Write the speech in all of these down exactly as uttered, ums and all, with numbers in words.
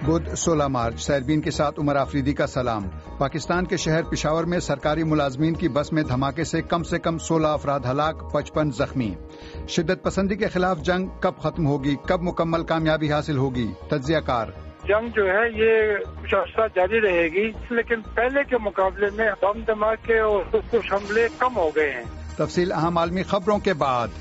بدھ سولہ مارچ سیربین کے ساتھ عمر آفریدی کا سلام۔ پاکستان کے شہر پشاور میں سرکاری ملازمین کی بس میں دھماکے سے کم سے کم سولہ افراد ہلاک، پچپن زخمی۔ شدت پسندی کے خلاف جنگ کب ختم ہوگی، کب مکمل کامیابی حاصل ہوگی؟ تجزیہ کار: جنگ جو ہے یہ کچھ عرصہ جاری رہے گی، لیکن پہلے کے مقابلے میں بم دھماکے اور کچھ حملے کم ہو گئے ہیں۔ تفصیل اہم عالمی خبروں کے بعد۔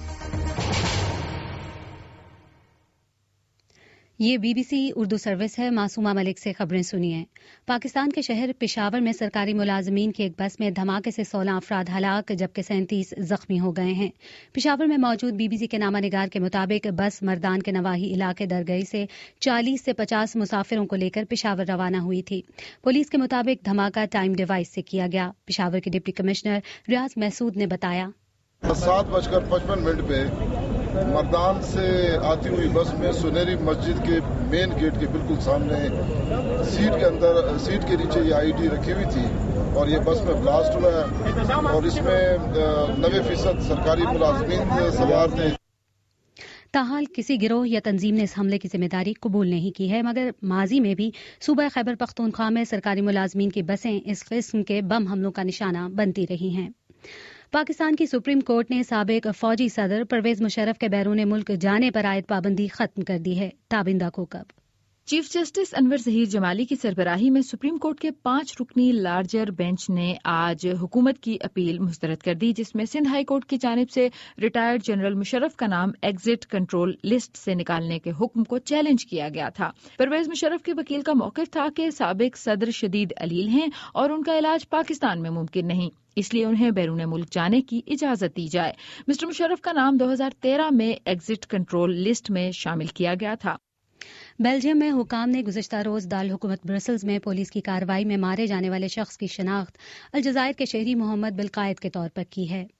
یہ B B C Urdu service ہے۔ معصومہ ملک سے خبریں سنیے۔ پاکستان کے شہر پشاور میں سرکاری ملازمین کی ایک بس میں دھماکے سے سولہ افراد ہلاک جبکہ سینتیس زخمی ہو گئے ہیں۔ پشاور میں موجود بی بی سی کے نامہ نگار کے مطابق بس مردان کے نواحی علاقے درگئی سے چالیس سے پچاس مسافروں کو لے کر پشاور روانہ ہوئی تھی۔ پولیس کے مطابق دھماکہ ٹائم ڈیوائس سے کیا گیا۔ پشاور کے ڈپٹی کمشنر ریاض محسود نے بتایا: سات بج کر پچپن منٹ پہ مردان سے آتی ہوئی بس میں سنہری مسجد کے مین گیٹ کے بالکل سامنے سیٹ کے اندر سیٹ کے نیچے یہ آئی ڈی رکھی ہوئی تھی اور یہ بس میں بلاسٹ ہوا ہے اور اس میں نوے فیصد سرکاری ملازمین سوار تھے۔ تاحال کسی گروہ یا تنظیم نے اس حملے کی ذمہ داری قبول نہیں کی ہے، مگر ماضی میں بھی صوبہ خیبر پختونخوا میں سرکاری ملازمین کی بسیں اس قسم کے بم حملوں کا نشانہ بنتی رہی ہیں۔ پاکستان کی سپریم کورٹ نے سابق فوجی صدر پرویز مشرف کے بیرون ملک جانے پر عائد پابندی ختم کر دی ہے۔ تابندہ کو کب؟ چیف جسٹس انور ظہیر جمالی کی سربراہی میں سپریم کورٹ کے پانچ رکنی لارجر بینچ نے آج حکومت کی اپیل مسترد کر دی، جس میں سندھ ہائی کورٹ کی جانب سے ریٹائرڈ جنرل مشرف کا نام ایگزٹ کنٹرول لسٹ سے نکالنے کے حکم کو چیلنج کیا گیا تھا۔ پرویز مشرف کے وکیل کا موقف تھا کہ سابق صدر شدید علیل ہیں اور ان کا علاج پاکستان میں ممکن نہیں، اس لیے انہیں بیرون ملک جانے کی اجازت دی جائے۔ مسٹر مشرف کا نام دو ہزار تیرہ میں ایگزٹ کنٹرول لسٹ میں شامل کیا گیا تھا۔ بیلجیم میں حکام نے گزشتہ روز دارالحکومت برسلز میں پولیس کی کارروائی میں مارے جانے والے شخص کی شناخت الجزائر کے شہری محمد بالقائد کے طور پر کی ہے۔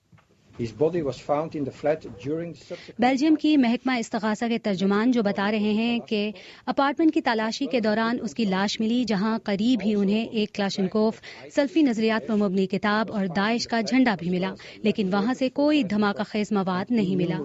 بیلجیم کی محکمہ استغاثہ کے ترجمان جو بتا رہے ہیں کہ اپارٹمنٹ کی تلاشی کے دوران اس کی لاش ملی، جہاں قریب ہی انہیں ایک کلاشنکوف، سلفی نظریات پر مبنی کتاب اور داعش کا جھنڈا بھی ملا، لیکن وہاں سے کوئی دھماکہ خیز مواد نہیں ملا۔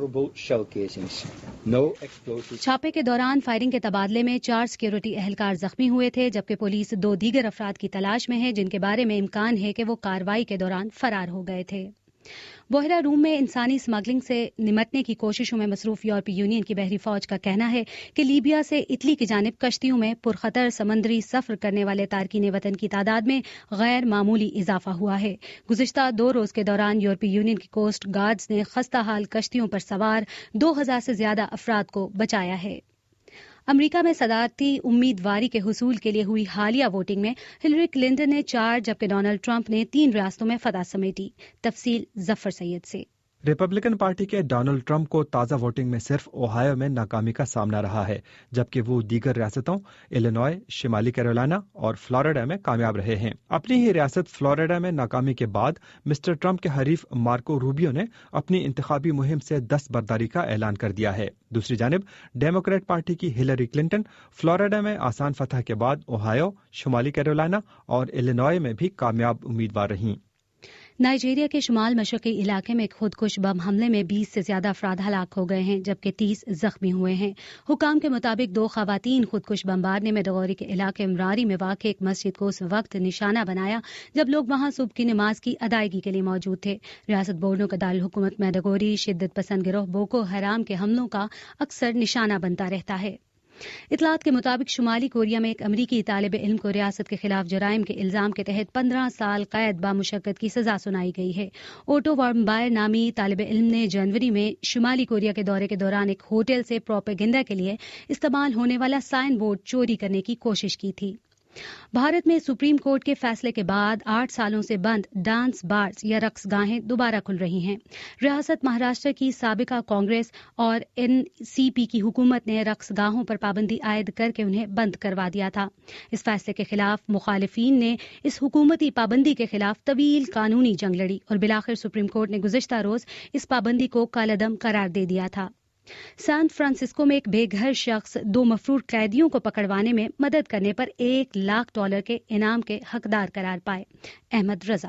چھاپے کے دوران فائرنگ کے تبادلے میں چار سیکیورٹی اہلکار زخمی ہوئے تھے، جبکہ پولیس دو دیگر افراد کی تلاش میں ہے جن کے بارے میں امکان ہے کہ وہ کارروائی کے دوران فرار ہو گئے تھے۔ بحیرہ روم میں انسانی اسمگلنگ سے نمٹنے کی کوششوں میں مصروف یورپی یونین کی بحری فوج کا کہنا ہے کہ لیبیا سے اٹلی کی جانب کشتیوں میں پرخطر سمندری سفر کرنے والے تارکین وطن کی تعداد میں غیر معمولی اضافہ ہوا ہے۔ گزشتہ دو روز کے دوران یورپی یونین کی کوسٹ گارڈز نے خستہ حال کشتیوں پر سوار دو ہزار سے زیادہ افراد کو بچایا ہے۔ امریکہ میں صدارتی امیدواری کے حصول کے لیے ہوئی حالیہ ووٹنگ میں ہلری کلنٹن نے چار جبکہ ڈونلڈ ٹرمپ نے تین ریاستوں میں فتح سمیٹی۔ تفصیل ظفر سید سے۔ ریپبلکن پارٹی کے ڈونلڈ ٹرمپ کو تازہ ووٹنگ میں صرف اوہایو میں ناکامی کا سامنا رہا ہے، جبکہ وہ دیگر ریاستوں ایلینوائے، شمالی کیرولینا اور فلوریڈا میں کامیاب رہے ہیں۔ اپنی ہی ریاست فلوریڈا میں ناکامی کے بعد مسٹر ٹرمپ کے حریف مارکو روبیو نے اپنی انتخابی مہم سے دست برداری کا اعلان کر دیا ہے۔ دوسری جانب ڈیموکریٹ پارٹی کی ہلری کلنٹن فلوریڈا میں آسان فتح کے بعد اوہایو، شمالی کیرولینا اور ایلینوائے میں بھی کامیاب امیدوار رہیں۔ نائجیریا کے شمال مشرقی علاقے میں ایک خودکش بم حملے میں بیس سے زیادہ افراد ہلاک ہو گئے ہیں جبکہ تیس زخمی ہوئے ہیں۔ حکام کے مطابق دو خواتین خودکش بمبارنے میں ڈغوری کے علاقے امراری میں واقع ایک مسجد کو اس وقت نشانہ بنایا جب لوگ وہاں صبح کی نماز کی ادائیگی کے لیے موجود تھے۔ ریاست بورنو کا دارالحکومت میڈوگوری شدت پسند گروہ بوکو حرام کے حملوں کا اکثر نشانہ بنتا رہتا ہے۔ اطلاعات کے مطابق شمالی کوریا میں ایک امریکی طالب علم کو ریاست کے خلاف جرائم کے الزام کے تحت پندرہ سال قید بامشقت کی سزا سنائی گئی ہے۔ اوٹو وارمبائر نامی طالب علم نے جنوری میں شمالی کوریا کے دورے کے دوران ایک ہوٹل سے پروپیگنڈا کے لیے استعمال ہونے والا سائن بورڈ چوری کرنے کی کوشش کی تھی۔ بھارت میں سپریم کورٹ کے فیصلے کے بعد آٹھ سالوں سے بند ڈانس بارز یا رقص گاہیں دوبارہ کھل رہی ہیں۔ ریاست مہاراشٹر کی سابقہ کانگریس اور این سی پی کی حکومت نے رقص گاہوں پر پابندی عائد کر کے انہیں بند کروا دیا تھا۔ اس فیصلے کے خلاف مخالفین نے اس حکومتی پابندی کے خلاف طویل قانونی جنگ لڑی اور بالآخر سپریم کورٹ نے گزشتہ روز اس پابندی کو کالعدم قرار دے دیا تھا۔ سان فرانسسکو میں ایک بے گھر شخص دو مفرور قیدیوں کو پکڑوانے میں مدد کرنے پر ایک لاکھ ڈالر کے انعام کے حقدار قرار پائے۔ احمد رضا۔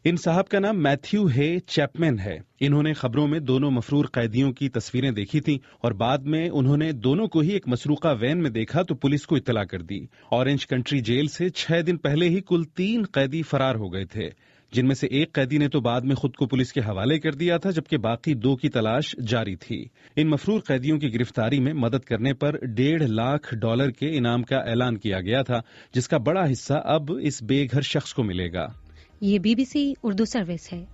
ان صاحب کا نام میتھیو ہے چیپمین ہے. انہوں نے خبروں میں دونوں مفرور قیدیوں کی تصویریں دیکھی تھیں اور بعد میں انہوں نے دونوں کو ہی ایک مسروقہ وین میں دیکھا تو پولیس کو اطلاع کر دی. اورنج کنٹری جیل سے چھ دن پہلے ہی کل تین قیدی فرار ہو گئے تھے، جن میں سے ایک قیدی نے تو بعد میں خود کو پولیس کے حوالے کر دیا تھا، جبکہ باقی دو کی تلاش جاری تھی. ان مفرور قیدیوں کی گرفتاری میں مدد کرنے پر ڈیڑھ لاکھ ڈالر کے انعام کا اعلان کیا گیا تھا، جس کا بڑا حصہ اب اس بے گھر شخص کو ملے گا. یہ B B C Urdu service ہے.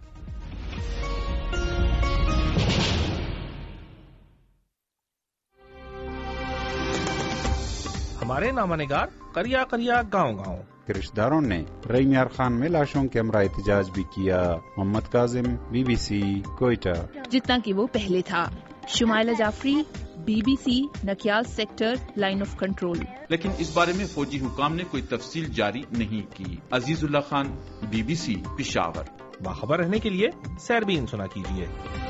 ہمارے نامہ نگار کریا کریا گاؤں گاؤں رشتہ داروں نے ریم یار خان میں لاشوں کے ہمراہ احتجاج بھی کیا. Muhammad Kazim, B B C, Quetta. جتنا کہ وہ پہلے تھا. Shumaila Jafri, B B C, Nakyal sector, line of control. لیکن اس بارے میں فوجی حکام نے کوئی تفصیل جاری نہیں کی. Azizullah Khan, B B C, Peshawar. باخبر رہنے کے لیے سیربین سنا کیجیے.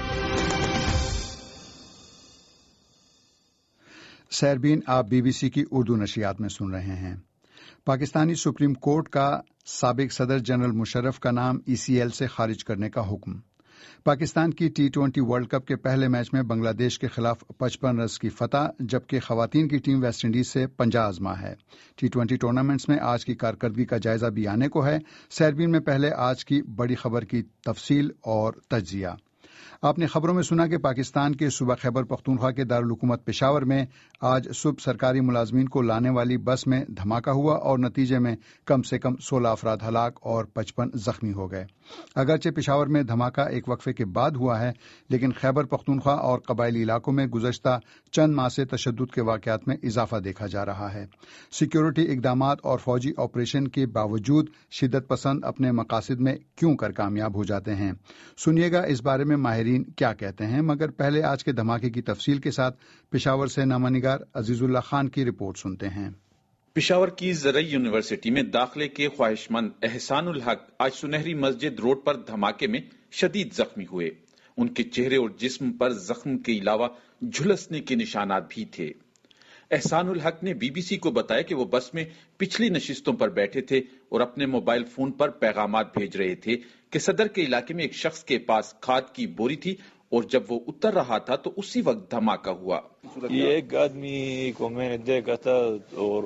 سیربین آپ بی بی سی کی اردو نشریات میں سن رہے ہیں. پاکستانی سپریم کورٹ کا سابق صدر جنرل مشرف کا نام ای سی ایل سے خارج کرنے کا حکم. پاکستان کی ٹی ٹوئنٹی ورلڈ کپ کے پہلے میچ میں بنگلہ دیش کے خلاف پچپن رنز کی فتح، جبکہ خواتین کی ٹیم ویسٹ انڈیز سے پنجہ آزما ہے. ٹی ٹوئنٹی ٹورنامنٹس میں آج کی کارکردگی کا جائزہ بھی آنے کو ہے. سیربین میں پہلے آج کی بڑی خبر کی تفصیل اور تجزیہ. آپ نے خبروں میں سنا کہ پاکستان کے صوبہ خیبر پختونخوا کے دارالحکومت پشاور میں آج صبح سرکاری ملازمین کو لانے والی بس میں دھماکہ ہوا اور نتیجے میں کم سے کم سولہ افراد ہلاک اور پچپن زخمی ہو گئے. اگرچہ پشاور میں دھماکہ ایک وقفے کے بعد ہوا ہے، لیکن خیبر پختونخوا اور قبائلی علاقوں میں گزشتہ چند ماہ سے تشدد کے واقعات میں اضافہ دیکھا جا رہا ہے. سیکیورٹی اقدامات اور فوجی آپریشن کے باوجود شدت پسند اپنے مقاصد میں کیوں کر کامیاب ہو جاتے ہیں؟ سنیے گا اس بارے میں ماہرین کیا کہتے ہیں، مگر پہلے آج کے دھماکے کی تفصیل کے ساتھ پشاور سے نامہ نگار عزیز اللہ خان کی رپورٹ سنتے ہیں. پشاور کی زرعی یونیورسٹی میں داخلے کے خواہش مند احسان الحق آج سنہری مسجد روڈ پر دھماکے میں شدید زخمی ہوئے. ان کے چہرے اور جسم پر زخم کے علاوہ جھلسنے کے نشانات بھی تھے. احسان الحق نے بی بی سی کو بتایا کہ وہ بس میں پچھلی نشستوں پر بیٹھے تھے اور اپنے موبائل فون پر پیغامات بھیج رہے تھے کہ صدر کے علاقے میں ایک شخص کے پاس کھاد کی بوری تھی اور جب وہ اتر رہا تھا تو اسی وقت دھماکہ ہوا. یہ ایک آدمی کو میں نے دیکھا تھا اور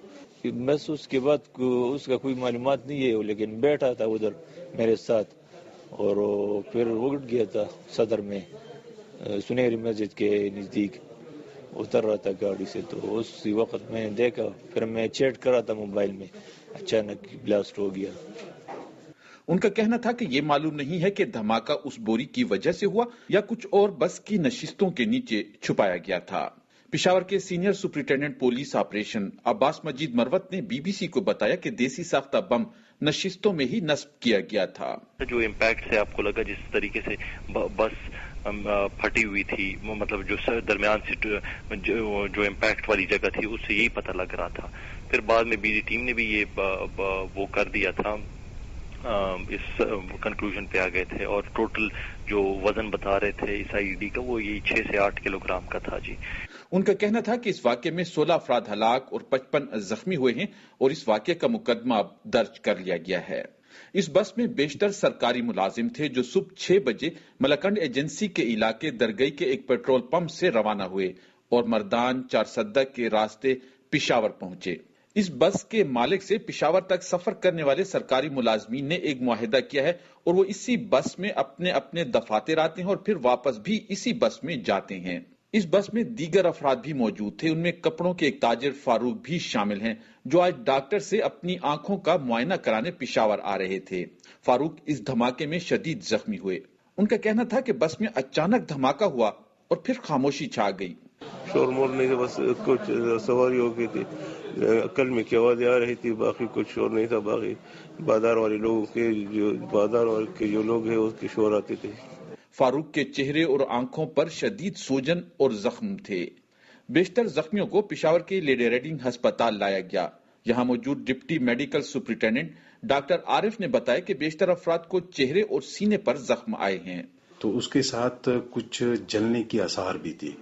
بس اس کے بعد اس کا کوئی معلومات نہیں ہے، لیکن بیٹھا تھا ادھر میرے ساتھ اور پھر اٹھ گیا تھا صدر میں سنہری مسجد کے نزدیک اتر رہا تھا گاڑی سے، تو اسی وقت میں نے دیکھا. پھر میں چیٹ کر رہا تھا موبائل میں، اچانک بلاسٹ ہو گیا. ان کا کہنا تھا کہ یہ معلوم نہیں ہے کہ دھماکہ اس بوری کی وجہ سے ہوا یا کچھ اور بس کی نشستوں کے نیچے چھپایا گیا تھا. پشاور کے senior superintendent police operation Abbas Majeed Marwat نے بی بی سی کو بتایا کہ دیسی ساختہ بم نشستوں میں ہی نصب کیا گیا تھا. جو امپیکٹ سے آپ کو لگا جس طریقے سے بس پھٹی ہوئی تھی، مطلب جو درمیان سے جو امپیکٹ والی جگہ تھی اس سے یہی پتہ لگ رہا تھا. پھر بعد میں بی ڈی ٹیم نے بھی یہ وہ کر دیا تھا، اس کنکلوژن پہ آ گئے تھے اور ٹوٹل جو وزن بتا رہے تھے اس آئی ڈی کا وہ یہ چھ سے آٹھ کلو گرام کا تھا. جی ان کا کہنا تھا کہ اس واقعے میں سولہ افراد ہلاک اور پچپن زخمی ہوئے ہیں اور اس واقعے کا مقدمہ اب درج کر لیا گیا ہے. اس بس میں بیشتر سرکاری ملازم تھے جو صبح چھ بجے ملکنڈ ایجنسی کے علاقے درگئی کے ایک پیٹرول پمپ سے روانہ ہوئے اور مردان چار سدہ کے راستے پشاور پہنچے. اس بس کے مالک سے پشاور تک سفر کرنے والے سرکاری ملازمین نے ایک معاہدہ کیا ہے اور وہ اسی بس میں اپنے اپنے دفاتر آتے ہیں اور پھر واپس بھی اسی بس میں جاتے ہیں. اس بس میں دیگر افراد بھی موجود تھے. ان میں کپڑوں کے ایک تاجر فاروق بھی شامل ہیں جو آج ڈاکٹر سے اپنی آنکھوں کا معائنہ کرانے پشاور آ رہے تھے. فاروق اس دھماکے میں شدید زخمی ہوئے. ان کا کہنا تھا کہ بس میں اچانک دھماکہ ہوا اور پھر خاموشی چھا گئی. شور مور نہیں تھا، بس کچھ سواری ہو گئی تھی، کل میں کی آوازیں آ رہی تھی، باقی کچھ شور نہیں تھا. باقی بازار والے لوگوں کے جو بازار والے کے جو لوگ ہیں اس کے شور آتے تھے. فاروق کے چہرے اور آنکھوں پر شدید سوجن اور زخم تھے. بیشتر زخمیوں کو پشاور کے لیڈی ریڈنگ ہسپتال لایا گیا. یہاں موجود deputy medical superintendent doctor Arif نے بتایا کہ بیشتر افراد کو چہرے اور سینے پر زخم آئے ہیں. تو اس کے ساتھ کچھ جلنے کی آثار بھی تھی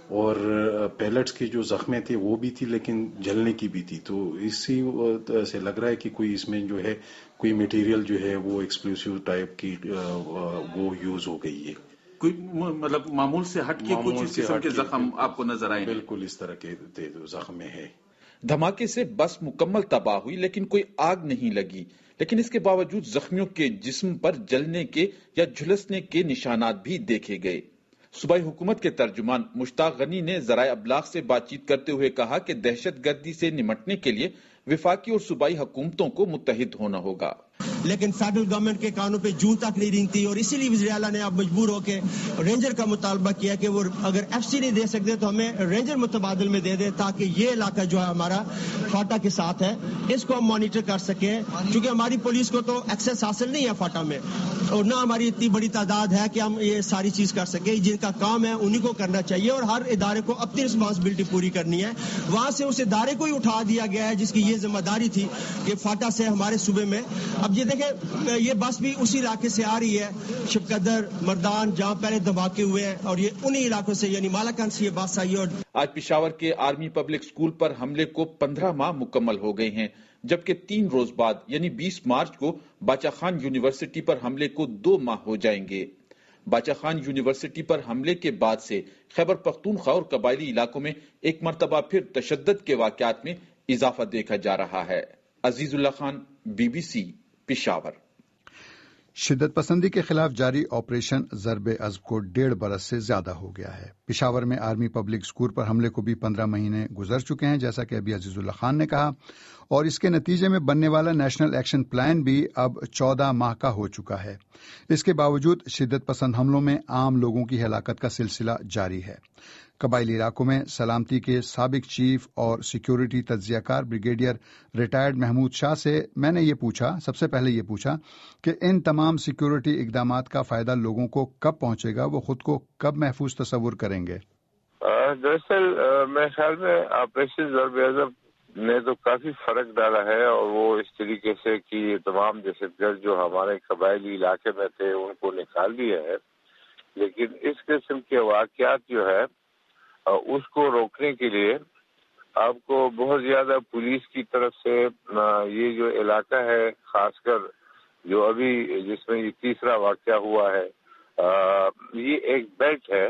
اور پیلٹس کی جو زخمیں تھے وہ بھی تھی لیکن جلنے کی بھی تھی. تو اسی سے لگ رہا ہے کہ کوئی اس میں جو ہے کوئی مٹیریل جو ہے وہ ایکسپلوسیو ٹائپ کی وہ یوز ہو گئی ہے. کوئی مطلب معمول سے ہٹ کے کچھ اس قسم کے زخم آپ کو نظر آئے؟ بالکل اس طرح کے زخم میں ہے. دھماکے سے بس مکمل تباہ ہوئی لیکن کوئی آگ نہیں لگی، لیکن اس کے باوجود زخمیوں کے جسم پر جلنے کے یا جھلسنے کے نشانات بھی دیکھے گئے. صوبائی حکومت کے ترجمان مشتاق غنی نے ذرائع ابلاغ سے بات چیت کرتے ہوئے کہا کہ دہشت گردی سے نمٹنے کے لیے وفاقی اور صوبائی حکومتوں کو متحد ہونا ہوگا. لیکن فیڈرل گورنمنٹ کے کانوں پہ جون تک نہیں رینگتی اور اسی لیے وزیر اعلیٰ نے اب مجبور ہو کے رینجر کا مطالبہ کیا کہ وہ اگر ایف سی نہیں دے سکتے تو ہمیں رینجر متبادل میں دے دیں تاکہ یہ علاقہ جو ہے ہمارا فاٹا کے ساتھ ہے اس کو ہم مانیٹر کر سکیں، کیونکہ ہماری پولیس کو تو ایکسیس حاصل نہیں ہے فاٹا میں اور نہ ہماری اتنی بڑی تعداد ہے کہ ہم یہ ساری چیز کر سکیں. جن کا کام ہے انہیں کو کرنا چاہیے اور ہر ادارے کو اپنی رسپانسبلٹی پوری کرنی ہے. وہاں سے اس ادارے کو ہی اٹھا دیا گیا ہے جس کی یہ ذمہ داری تھی کہ فاٹا سے ہمارے صوبے میں. اب یہ دیکھیں یہ بس بھی اسی علاقے سے آ رہی ہے، شبقدر مردان جہاں پہلے دھماکے ہوئے ہیں اور یہ انہی علاقوں سے یعنی مالاکنڈ سے یہ بس آئی. اور آج پشاور کے آرمی پبلک اسکول پر حملے کو پندرہ ماہ مکمل ہو گئے ہیں، جبکہ تین روز بعد یعنی بیس مارچ کو باچا خان یونیورسٹی پر حملے کو دو ماہ ہو جائیں گے. باچا خان یونیورسٹی پر حملے کے بعد سے خیبر پختونخوا اور قبائلی علاقوں میں ایک مرتبہ پھر تشدد کے واقعات میں اضافہ دیکھا جا رہا ہے. Azizullah Khan, B B C, Peshawar. شدت پسندی کے خلاف جاری آپریشن ضرب عضب کو ڈیڑھ برس سے زیادہ ہو گیا ہے. پشاور میں آرمی پبلک اسکول پر حملے کو بھی پندرہ مہینے گزر چکے ہیں، جیسا کہ ابھی عزیز اللہ خان نے کہا، اور اس کے نتیجے میں بننے والا نیشنل ایکشن پلان بھی اب چودہ ماہ کا ہو چکا ہے. اس کے باوجود شدت پسند حملوں میں عام لوگوں کی ہلاکت کا سلسلہ جاری ہے. قبائلی علاقوں میں سلامتی کے سابق چیف اور سیکیورٹی تجزیہ کار بریگیڈیئر ریٹائرڈ محمود شاہ سے میں نے یہ پوچھا سب سے پہلے یہ پوچھا کہ ان تمام سیکیورٹی اقدامات کا فائدہ لوگوں کو کب پہنچے گا، وہ خود کو کب محفوظ تصور کریں گے؟ دراصل میرے خیال میں آپریشن ضرب عضب نے تو کافی فرق ڈالا ہے اور وہ اس طریقے سے کہ یہ تمام دہشت گرد جو ہمارے قبائلی علاقے میں تھے ان کو نکال دیا ہے. لیکن اس قسم کے واقعات جو ہے اس کو روکنے کے لیے آپ کو بہت زیادہ پولیس کی طرف سے یہ جو علاقہ ہے خاص کر جو ابھی جس میں یہ تیسرا واقعہ ہوا ہے یہ ایک بیلٹ ہے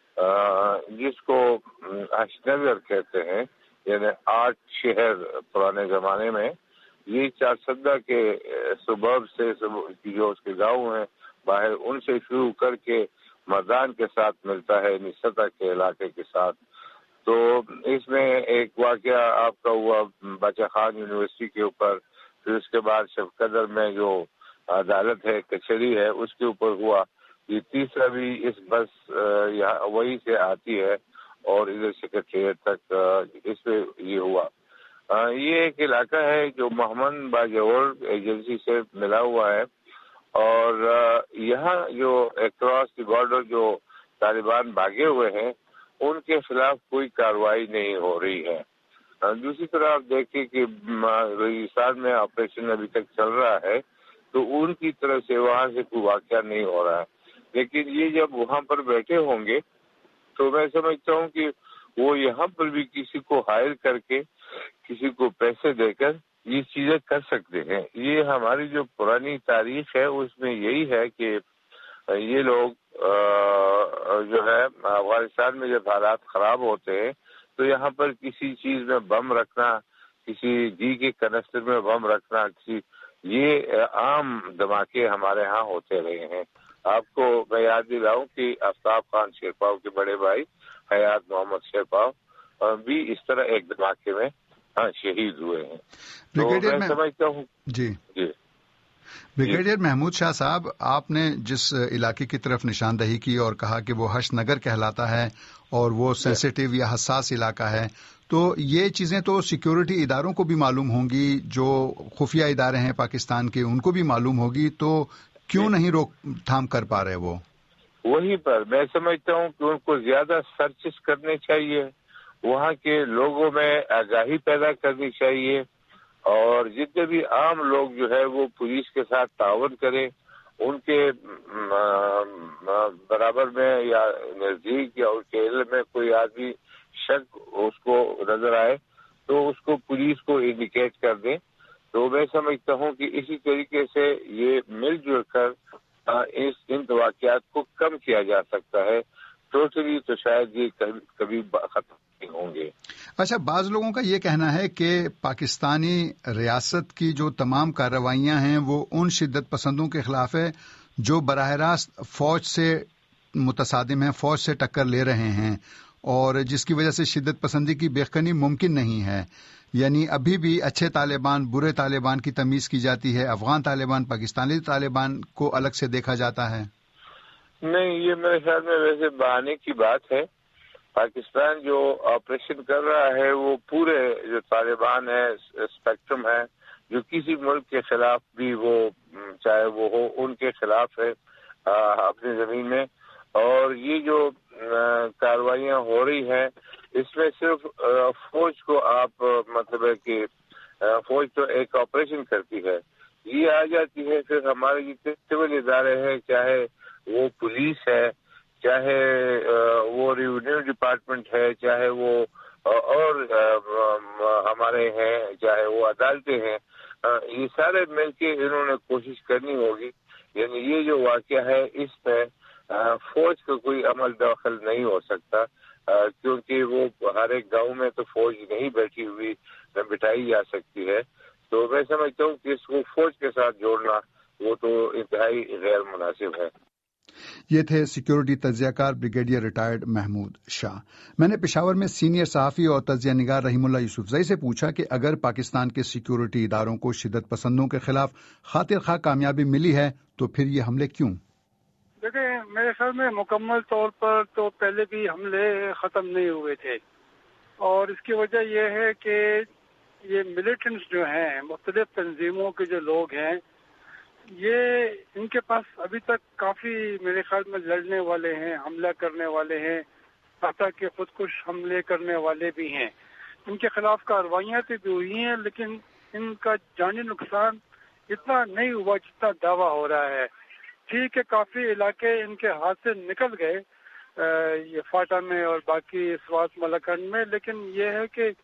جس کو اشنگر کہتے ہیں، یعنی آٹھ شہر پرانے زمانے میں. یہ چارسدہ کے سبب سے جو اس کے گاؤں ہیں باہر ان سے شروع کر کے مردان کے ساتھ ملتا ہے نسطا کے علاقے کے ساتھ. تو اس میں ایک واقعہ آپ کا ہوا باچا خان یونیورسٹی کے اوپر، پھر اس کے بعد شبقدر میں جو عدالت ہے کچہری ہے اس کے اوپر ہوا. یہ تیسرا بھی اس بس وہی سے آتی ہے اور ادھر سیکرٹریٹ تک اس پہ یہ ہوا. یہ ایک علاقہ ہے جو محمد باجوڑ ایجنسی سے ملا ہوا ہے اور یہاں جو اکراس دی بارڈر جو طالبان بھاگے ہوئے ہیں ان کے خلاف کوئی کارروائی نہیں ہو رہی ہے. دوسری طرف آپ دیکھیں کہ بلوچستان میں آپریشن ابھی تک چل رہا ہے تو ان کی طرف سے وہاں سے کوئی واقعہ نہیں ہو رہا ہے. لیکن یہ جب وہاں پر بیٹھے ہوں گے تو میں سمجھتا ہوں کہ وہ یہاں پر بھی کسی کو ہائر کر کے کسی کو پیسے دے کر یہ چیزیں کر سکتے ہیں. یہ ہماری جو پرانی تاریخ ہے اس میں یہی ہے کہ یہ لوگ جو ہے افغانستان میں جب حالات خراب ہوتے ہیں تو یہاں پر کسی چیز میں بم رکھنا، کسی گھی کے کنسٹر میں بم رکھنا، کسی یہ عام دھماکے ہمارے ہاں ہوتے رہے ہیں. آپ کو میں یاد دلاؤں کہ آفتاب خان شیرپاؤ کے بڑے بھائی حیات محمد شیرپاؤ بھی اس طرح ایک دھماکے میں ہاں شہید ہوئے ہیں. تو میں سمجھتا ہوں جی جی بریگیڈیئر محمود شاہ صاحب، آپ نے جس علاقے کی طرف نشاندہی کی اور کہا کہ وہ ہش نگر کہلاتا ہے اور وہ سینسیٹیو یا حساس علاقہ ہے، تو یہ چیزیں تو سیکیورٹی اداروں کو بھی معلوم ہوں گی، جو خفیہ ادارے ہیں پاکستان کے ان کو بھی معلوم ہوگی، تو کیوں نہیں روک تھام کر پا رہے وہ؟ وہیں پر میں سمجھتا ہوں کہ ان کو زیادہ سرچز کرنے چاہیے، وہاں کے لوگوں میں آگاہی پیدا کرنی چاہیے اور جتنے بھی عام لوگ جو ہے وہ پولیس کے ساتھ تعاون کریں ان کے برابر میں یا نزدیک یا ان کے علم میں کوئی آدمی شک اس کو نظر آئے تو اس کو پولیس کو انڈیکیٹ کر دیں. تو میں سمجھتا ہوں کہ اسی طریقے سے یہ مل جل کر اس ان واقعات کو کم کیا جا سکتا ہے. ٹوٹلی تو شاید یہ کبھی ختم نہیں ہوں گے. اچھا، بعض لوگوں کا یہ کہنا ہے کہ پاکستانی ریاست کی جو تمام کارروائیاں ہیں وہ ان شدت پسندوں کے خلاف ہے جو براہ راست فوج سے متصادم ہیں، فوج سے ٹکر لے رہے ہیں، اور جس کی وجہ سے شدت پسندی کی بےخنی ممکن نہیں ہے. یعنی ابھی بھی اچھے طالبان برے طالبان کی تمیز کی جاتی ہے، افغان طالبان پاکستانی طالبان کو الگ سے دیکھا جاتا ہے. نہیں، یہ میرے خیال میں ویسے بہانے کی بات ہے. پاکستان جو آپریشن کر رہا ہے وہ پورے جو طالبان ہے اسپیکٹرم ہے جو کسی ملک کے خلاف بھی وہ چاہے وہ ہو ان کے خلاف ہے اپنی زمین میں. اور یہ جو کاروائیاں ہو رہی ہیں اس میں صرف فوج کو آپ مطلب ہے کہ فوج تو ایک آپریشن کرتی ہے، یہ آ جاتی ہے پھر ہمارے جتنے سول ادارے ہیں، چاہے وہ پولیس ہے، چاہے وہ ریونیو ڈپارٹمنٹ ہے، چاہے وہ اور ہمارے ہیں، چاہے وہ عدالتیں ہیں، یہ سارے مل کے انہوں نے کوشش کرنی ہوگی. یعنی یہ جو واقعہ ہے اس میں فوج کا کوئی عمل دخل نہیں ہو سکتا، کیونکہ وہ ہر ایک گاؤں میں تو فوج نہیں بیٹھی ہوئی نہ بٹھائی جا سکتی ہے. تو میں سمجھتا ہوں کہ اس کو فوج کے ساتھ جوڑنا وہ تو انتہائی غیر مناسب ہے. یہ تھے سیکیورٹی تجزیہ کار بریگیڈیئر ریٹائرڈ محمود شاہ. میں نے پشاور میں سینئر صحافی اور تجزیہ نگار رحیم اللہ یوسفزئی سے پوچھا کہ اگر پاکستان کے سیکیورٹی اداروں کو شدت پسندوں کے خلاف خاطر خواہ کامیابی ملی ہے تو پھر یہ حملے کیوں؟ دیکھیں، میرے خیال میں مکمل طور پر تو پہلے بھی حملے ختم نہیں ہوئے تھے، اور اس کی وجہ یہ ہے کہ یہ ملیٹنٹس جو ہیں، مختلف تنظیموں کے جو لوگ ہیں، یہ ان کے پاس ابھی تک کافی میرے خیال میں لڑنے والے ہیں، حملہ کرنے والے ہیں، حتیٰ کہ خودکش حملے کرنے والے بھی ہیں. ان کے خلاف کارروائیاں تو بھی ہوئی ہیں لیکن ان کا جانی نقصان اتنا نہیں ہوا جتنا دعویٰ ہو رہا ہے. ٹھیک ہے، کافی علاقے ان کے ہاتھ سے نکل گئے یہ فاٹا میں اور باقی سوات ملکنڈ میں، لیکن یہ ہے کہ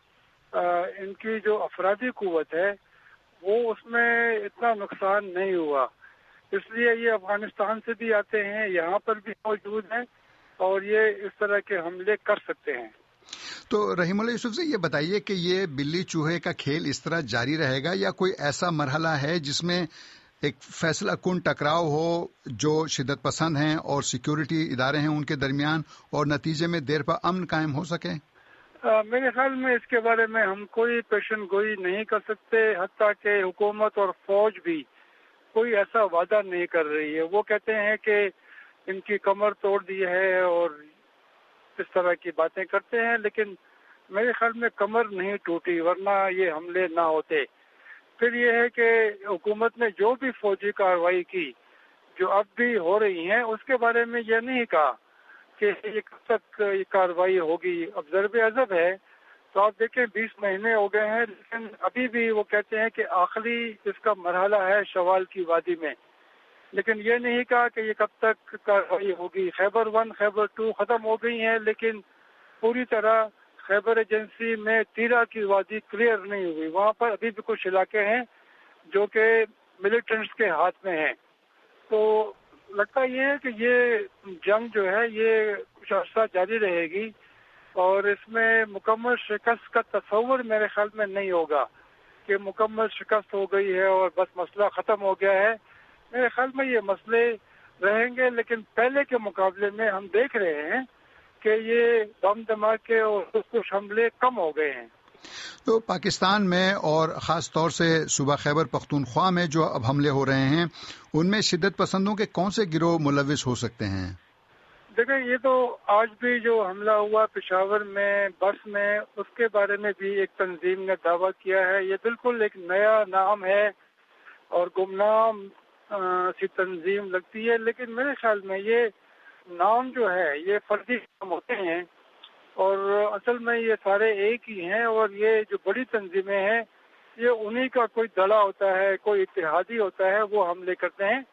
ان کی جو افرادی قوت ہے وہ اس میں اتنا نقصان نہیں ہوا. اس لیے یہ افغانستان سے بھی آتے ہیں، یہاں پر بھی موجود ہیں اور یہ اس طرح کے حملے کر سکتے ہیں. تو رحیم اللہ یوسف سے یہ بتائیے کہ یہ بلی چوہے کا کھیل اس طرح جاری رہے گا یا کوئی ایسا مرحلہ ہے جس میں ایک فیصلہ کن ٹکراؤ ہو جو شدت پسند ہیں اور سیکیورٹی ادارے ہیں ان کے درمیان اور نتیجے میں دیر پا امن قائم ہو سکے؟ میرے خیال میں اس کے بارے میں ہم کوئی پیشن گوئی نہیں کر سکتے، حتیٰ کہ حکومت اور فوج بھی کوئی ایسا وعدہ نہیں کر رہی ہے. وہ کہتے ہیں کہ ان کی کمر توڑ دی ہے اور اس طرح کی باتیں کرتے ہیں، لیکن میرے خیال میں کمر نہیں ٹوٹی ورنہ یہ حملے نہ ہوتے. پھر یہ ہے کہ حکومت نے جو بھی فوجی کارروائی کی جو اب بھی ہو رہی ہیں اس کے بارے میں یہ نہیں کہا کہ یہ کب تک یہ کارروائی ہوگی. اب ضرب عضب ہے تو آپ دیکھیں بیس مہینے ہو گئے ہیں لیکن ابھی بھی وہ کہتے ہیں کہ آخری اس کا مرحلہ ہے شوال کی وادی میں، لیکن یہ نہیں کہا کہ یہ کب تک کارروائی ہوگی. خیبر ون خیبر ٹو ختم ہو گئی ہیں لیکن پوری طرح خیبر ایجنسی میں تیرا کی وادی کلیئر نہیں ہوئی. وہاں پر ابھی بھی کچھ علاقے ہیں جو کہ ملیٹنٹس کے ہاتھ میں ہیں. تو لگتا یہ ہے کہ یہ جنگ جو ہے یہ کچھ عرصہ جاری رہے گی اور اس میں مکمل شکست کا تصور میرے خیال میں نہیں ہوگا کہ مکمل شکست ہو گئی ہے اور بس مسئلہ ختم ہو گیا ہے. میرے خیال میں یہ مسئلے رہیں گے لیکن پہلے کے مقابلے میں ہم دیکھ رہے ہیں کہ یہ بم دھماکے اور کچھ حملے کم ہو گئے ہیں. تو پاکستان میں اور خاص طور سے صوبہ خیبر پختونخوا میں جو اب حملے ہو رہے ہیں ان میں شدت پسندوں کے کون سے گروہ ملوث ہو سکتے ہیں؟ دیکھیں، یہ تو آج بھی جو حملہ ہوا پشاور میں بس میں اس کے بارے میں بھی ایک تنظیم نے دعویٰ کیا ہے. یہ بالکل ایک نیا نام ہے اور گمنام سی تنظیم لگتی ہے، لیکن میرے خیال میں یہ نام جو ہے یہ فرضی کام ہوتے ہیں اور اصل میں یہ سارے ایک ہی ہیں اور یہ جو بڑی تنظیمیں ہیں یہ انہی کا کوئی دڑا ہوتا ہے، کوئی اتحادی ہوتا ہے، وہ حملے کرتے ہیں.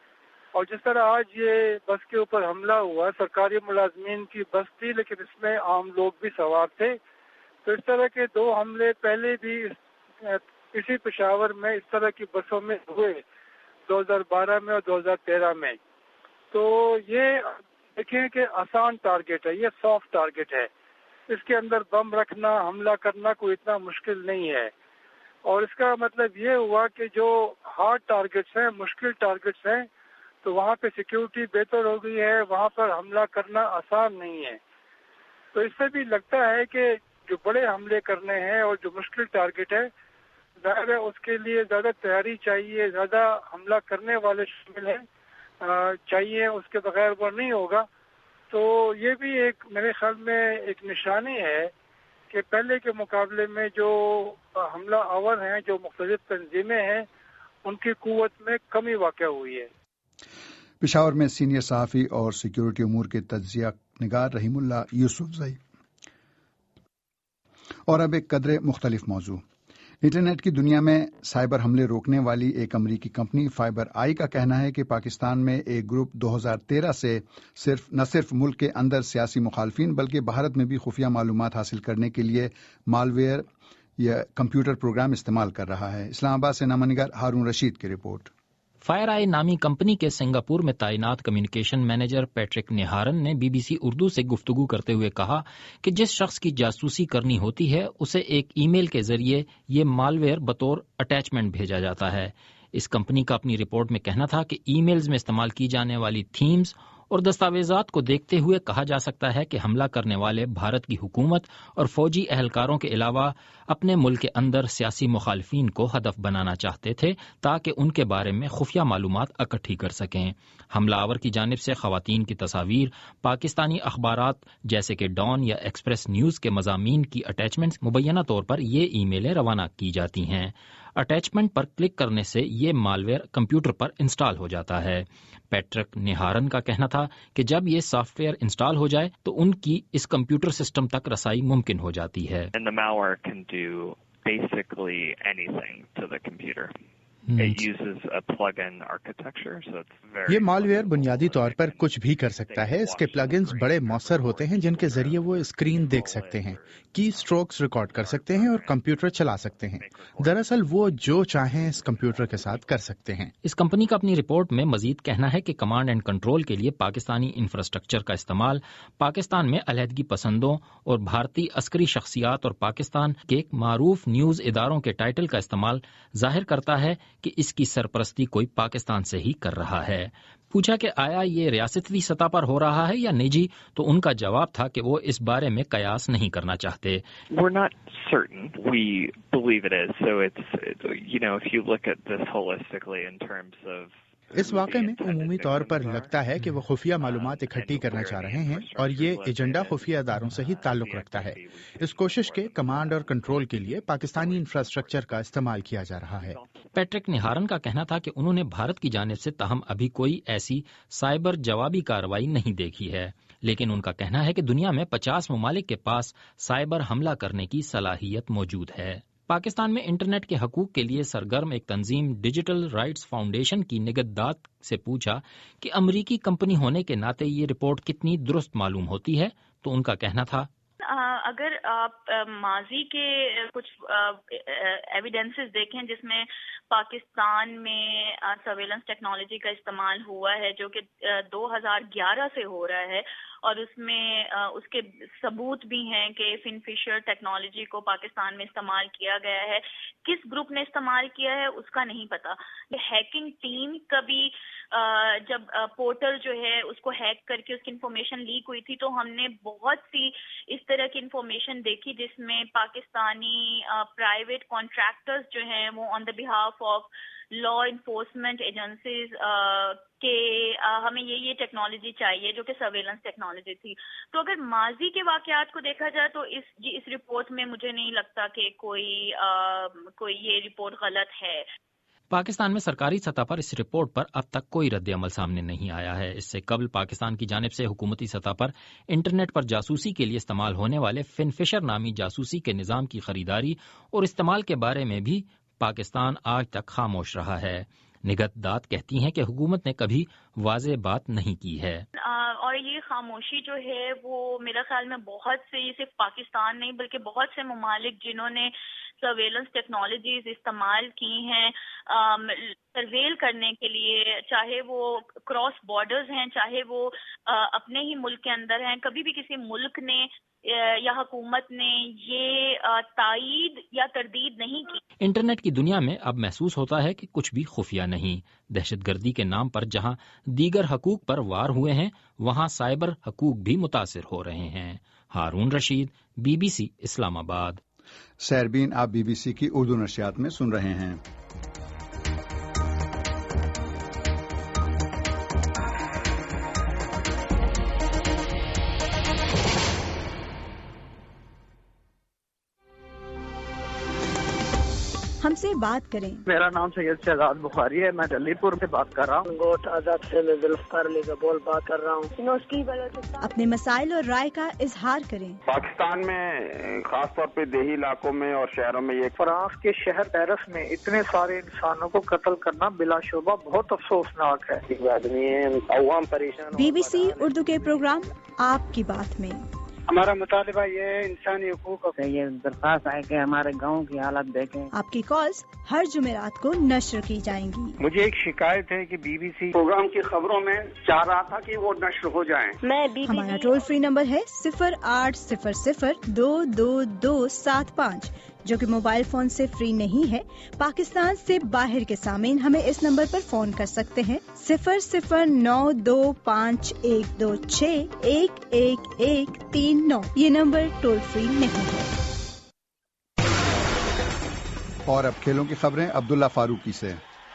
اور جس طرح آج یہ بس کے اوپر حملہ ہوا، سرکاری ملازمین کی بس تھی لیکن اس میں عام لوگ بھی سوار تھے، تو اس طرح کے دو حملے پہلے بھی اسی پشاور میں اس طرح کی بسوں میں ہوئے دو ہزار بارہ میں اور دو ہزار تیرہ میں. تو یہ دیکھیں کہ آسان ٹارگٹ ہے، یہ سافٹ ٹارگٹ ہے، اس کے اندر بم رکھنا، حملہ کرنا کوئی اتنا مشکل نہیں ہے. اور اس کا مطلب یہ ہوا کہ جو ہارڈ ٹارگٹس ہیں، مشکل ٹارگٹس ہیں، تو وہاں پہ سیکیورٹی بہتر ہو گئی ہے، وہاں پر حملہ کرنا آسان نہیں ہے. تو اس سے بھی لگتا ہے کہ جو بڑے حملے کرنے ہیں اور جو مشکل ٹارگٹ ہے، ظاہر ہے اس کے لیے زیادہ تیاری چاہیے، زیادہ حملہ کرنے والے شامل ہیں چاہیے، اس کے بغیر وہ نہیں ہوگا. تو یہ بھی ایک میرے خیال میں ایک نشانی ہے کہ پہلے کے مقابلے میں جو حملہ آور ہیں، جو مختلف تنظیمیں ہیں، ان کی قوت میں کمی واقع ہوئی ہے. پشاور میں سینئر صحافی اور سیکیورٹی امور کے تجزیہ نگار رحیم اللہ یوسف زئی. اور اب ایک قدرے مختلف موضوع. انٹرنیٹ کی دنیا میں سائبر حملے روکنے والی ایک امریکی کمپنی فائبر آئی کا کہنا ہے کہ پاکستان میں ایک گروپ دو ہزار تیرہ سے صرف نہ صرف ملک کے اندر سیاسی مخالفین بلکہ بھارت میں بھی خفیہ معلومات حاصل کرنے کے لیے مال ویئر یا کمپیوٹر پروگرام استعمال کر رہا ہے. اسلام آباد سے نامہ نگار ہارون رشید کی رپورٹ. فائر آئی نامی کمپنی کے سنگاپور میں تعینات کمیونیکیشن مینیجر پیٹرک نہارن نے بی بی سی اردو سے گفتگو کرتے ہوئے کہا کہ جس شخص کی جاسوسی کرنی ہوتی ہے اسے ایک ای میل کے ذریعے یہ مال ویئر بطور اٹیچمنٹ بھیجا جاتا ہے. اس کمپنی کا اپنی رپورٹ میں کہنا تھا کہ ای میلز میں استعمال کی جانے والی تھیمز اور دستاویزات کو دیکھتے ہوئے کہا جا سکتا ہے کہ حملہ کرنے والے بھارت کی حکومت اور فوجی اہلکاروں کے علاوہ اپنے ملک کے اندر سیاسی مخالفین کو ہدف بنانا چاہتے تھے تاکہ ان کے بارے میں خفیہ معلومات اکٹھی کر سکیں. حملہ آور کی جانب سے خواتین کی تصاویر پاکستانی اخبارات جیسے کہ ڈان یا ایکسپریس نیوز کے مضامین کی اٹیچمنٹس مبینہ طور پر یہ ای میلیں روانہ کی جاتی ہیں. اٹیچمنٹ پر کلک کرنے سے یہ مال ویئر کمپیوٹر پر انسٹال ہو جاتا ہے. پیٹرک نہارن کا کہنا تھا کہ جب یہ سافٹ ویئر انسٹال ہو جائے تو ان کی اس کمپیوٹر سسٹم تک رسائی ممکن ہو جاتی ہے. یہ مال ویئر بنیادی طور پر کچھ بھی کر سکتا ہے. اس کے پلگنز بڑے مؤثر ہوتے ہیں جن کے ذریعے وہ اسکرین دیکھ سکتے ہیں، کی اسٹروکس ریکارڈ کر سکتے ہیں اور کمپیوٹر چلا سکتے ہیں. دراصل وہ جو چاہیں اس کمپیوٹر کے ساتھ کر سکتے ہیں. اس کمپنی کا اپنی رپورٹ میں مزید کہنا ہے کہ کمانڈ اینڈ کنٹرول کے لیے پاکستانی انفراسٹرکچر کا استعمال پاکستان میں علیحدگی پسندوں اور بھارتی عسکری شخصیات اور پاکستان کے معروف نیوز اداروں کے ٹائٹل کا استعمال ظاہر کرتا ہے کہ اس کی سرپرستی کوئی پاکستان سے ہی کر رہا ہے. پوچھا کہ آیا یہ ریاستی سطح پر ہو رہا ہے یا نجی، تو ان کا جواب تھا کہ وہ اس بارے میں قیاس نہیں کرنا چاہتے. We're not certain. We believe it is. So it's, you know, if you look at this holistically in terms of اس واقعے میں عمومی طور پر لگتا ہے کہ وہ خفیہ معلومات اکٹھی کرنا چاہ رہے ہیں اور یہ ایجنڈا خفیہ اداروں سے ہی تعلق رکھتا ہے. اس کوشش کے کمانڈ اور کنٹرول کے لیے پاکستانی انفراسٹرکچر کا استعمال کیا جا رہا ہے. پیٹرک نہارن کا کہنا تھا کہ انہوں نے بھارت کی جانب سے تاہم ابھی کوئی ایسی سائبر جوابی کارروائی نہیں دیکھی ہے، لیکن ان کا کہنا ہے کہ دنیا میں پچاس ممالک کے پاس سائبر حملہ کرنے کی صلاحیت موجود ہے. پاکستان میں انٹرنیٹ کے حقوق کے لیے سرگرم ایک تنظیم ڈیجیٹل رائٹس فاؤنڈیشن کی نگہداشت سے پوچھا کہ امریکی کمپنی ہونے کے ناطے یہ رپورٹ کتنی درست معلوم ہوتی ہے، تو ان کا کہنا تھا اگر آپ ماضی کے کچھ ایویڈنسز دیکھیں جس میں پاکستان میں سرویلنس ٹیکنالوجی کا استعمال ہوا ہے جو کہ دو ہزار گیارہ سے ہو رہا ہے، اور اس میں اس کے ثبوت بھی ہیں کہ فن فشر ٹیکنالوجی کو پاکستان میں استعمال کیا گیا ہے. کس گروپ نے استعمال کیا ہے اس کا نہیں پتا. ہیکنگ ٹیم کبھی جب پورٹل جو ہے اس کو ہیک کر کے اس کی انفارمیشن لیک ہوئی تھی تو ہم نے بہت سی اس طرح کی انفارمیشن دیکھی جس میں پاکستانی پرائیویٹ کانٹریکٹرز جو ہیں وہ on the behalf of law enforcement agencies کہ ہمیں یہ یہ ٹیکنالوجی چاہیے جو کہ سرویلنس ٹیکنالوجی تھی. تو اگر ماضی کے واقعات کو دیکھا جائے تو اس جی اس رپورٹ میں مجھے نہیں لگتا کہ کوئی آ, کوئی یہ رپورٹ غلط ہے. پاکستان میں سرکاری سطح پر اس رپورٹ پر اب تک کوئی رد عمل سامنے نہیں آیا ہے. اس سے قبل پاکستان کی جانب سے حکومتی سطح پر انٹرنیٹ پر جاسوسی کے لیے استعمال ہونے والے فن فشر نامی جاسوسی کے نظام کی خریداری اور استعمال کے بارے میں بھی پاکستان آج تک خاموش رہا ہے. نگہدات کہتی ہیں کہ حکومت نے کبھی واضح بات نہیں کی ہے، اور یہ خاموشی جو ہے وہ میرا خیال میں بہت سے، صرف پاکستان نہیں بلکہ بہت سے ممالک جنہوں نے سرویلنس ٹیکنالوجیز استعمال کی ہیں سرویل کرنے کے لیے، چاہے وہ کراس بارڈرز ہیں چاہے وہ اپنے ہی ملک کے اندر ہیں، کبھی بھی کسی ملک نے یا حکومت نے یہ تائید یا تردید نہیں کی۔ انٹرنیٹ کی دنیا میں اب محسوس ہوتا ہے کہ کچھ بھی خفیہ نہیں۔ دہشت گردی کے نام پر جہاں دیگر حقوق پر وار ہوئے ہیں، وہاں سائبر حقوق بھی متاثر ہو رہے ہیں۔ Haroon Rasheed, B B C Islamabad. Sairbeen آپ بی بی سی کی اردو نشریات میں سن رہے ہیں۔ ہم سے بات کریں۔ میرا نام سید شہزاد بخاری ہے، میں دلی پور سے بات کر رہا ہوں۔ گوٹ آزاد سے میں ذوالفقار علی کا بول بات کر رہا ہوں۔ اپنے مسائل اور رائے کا اظہار کریں۔ پاکستان میں خاص طور پہ دیہی علاقوں میں اور شہروں میں یہ فرانس کے شہر پیرس میں اتنے سارے انسانوں کو قتل کرنا بلا شبہ بہت افسوسناک ہے۔ آدمی ہیں، عوام پریشان۔ بی بی سی اردو کے پروگرام آپ کی بات میں ہمارا مطالبہ یہ ہے انسانی حقوق سے یہ درخواست ہے کہ ہمارے گاؤں کی حالت دیکھیں۔ آپ کی کالز ہر جمعرات کو نشر کی جائیں گی۔ مجھے ایک شکایت ہے کہ بی بی سی پروگرام کی خبروں میں چاہ رہا تھا کہ وہ نشر ہو جائیں۔ میں ہمارا ٹول فری نمبر ہے صفر آٹھ صفر صفر دو دو دو سات پانچ، جو کہ موبائل فون سے فری نہیں ہے۔ پاکستان سے باہر کے سامعین ہمیں اس نمبر پر فون کر سکتے ہیں صفر صفر نو دو پانچ ایک دو چھ ایک ایک ایک تین نو۔ یہ نمبر ٹول فری نہیں ہے۔ اور اب کھیلوں کی خبریں عبداللہ فاروقی سے۔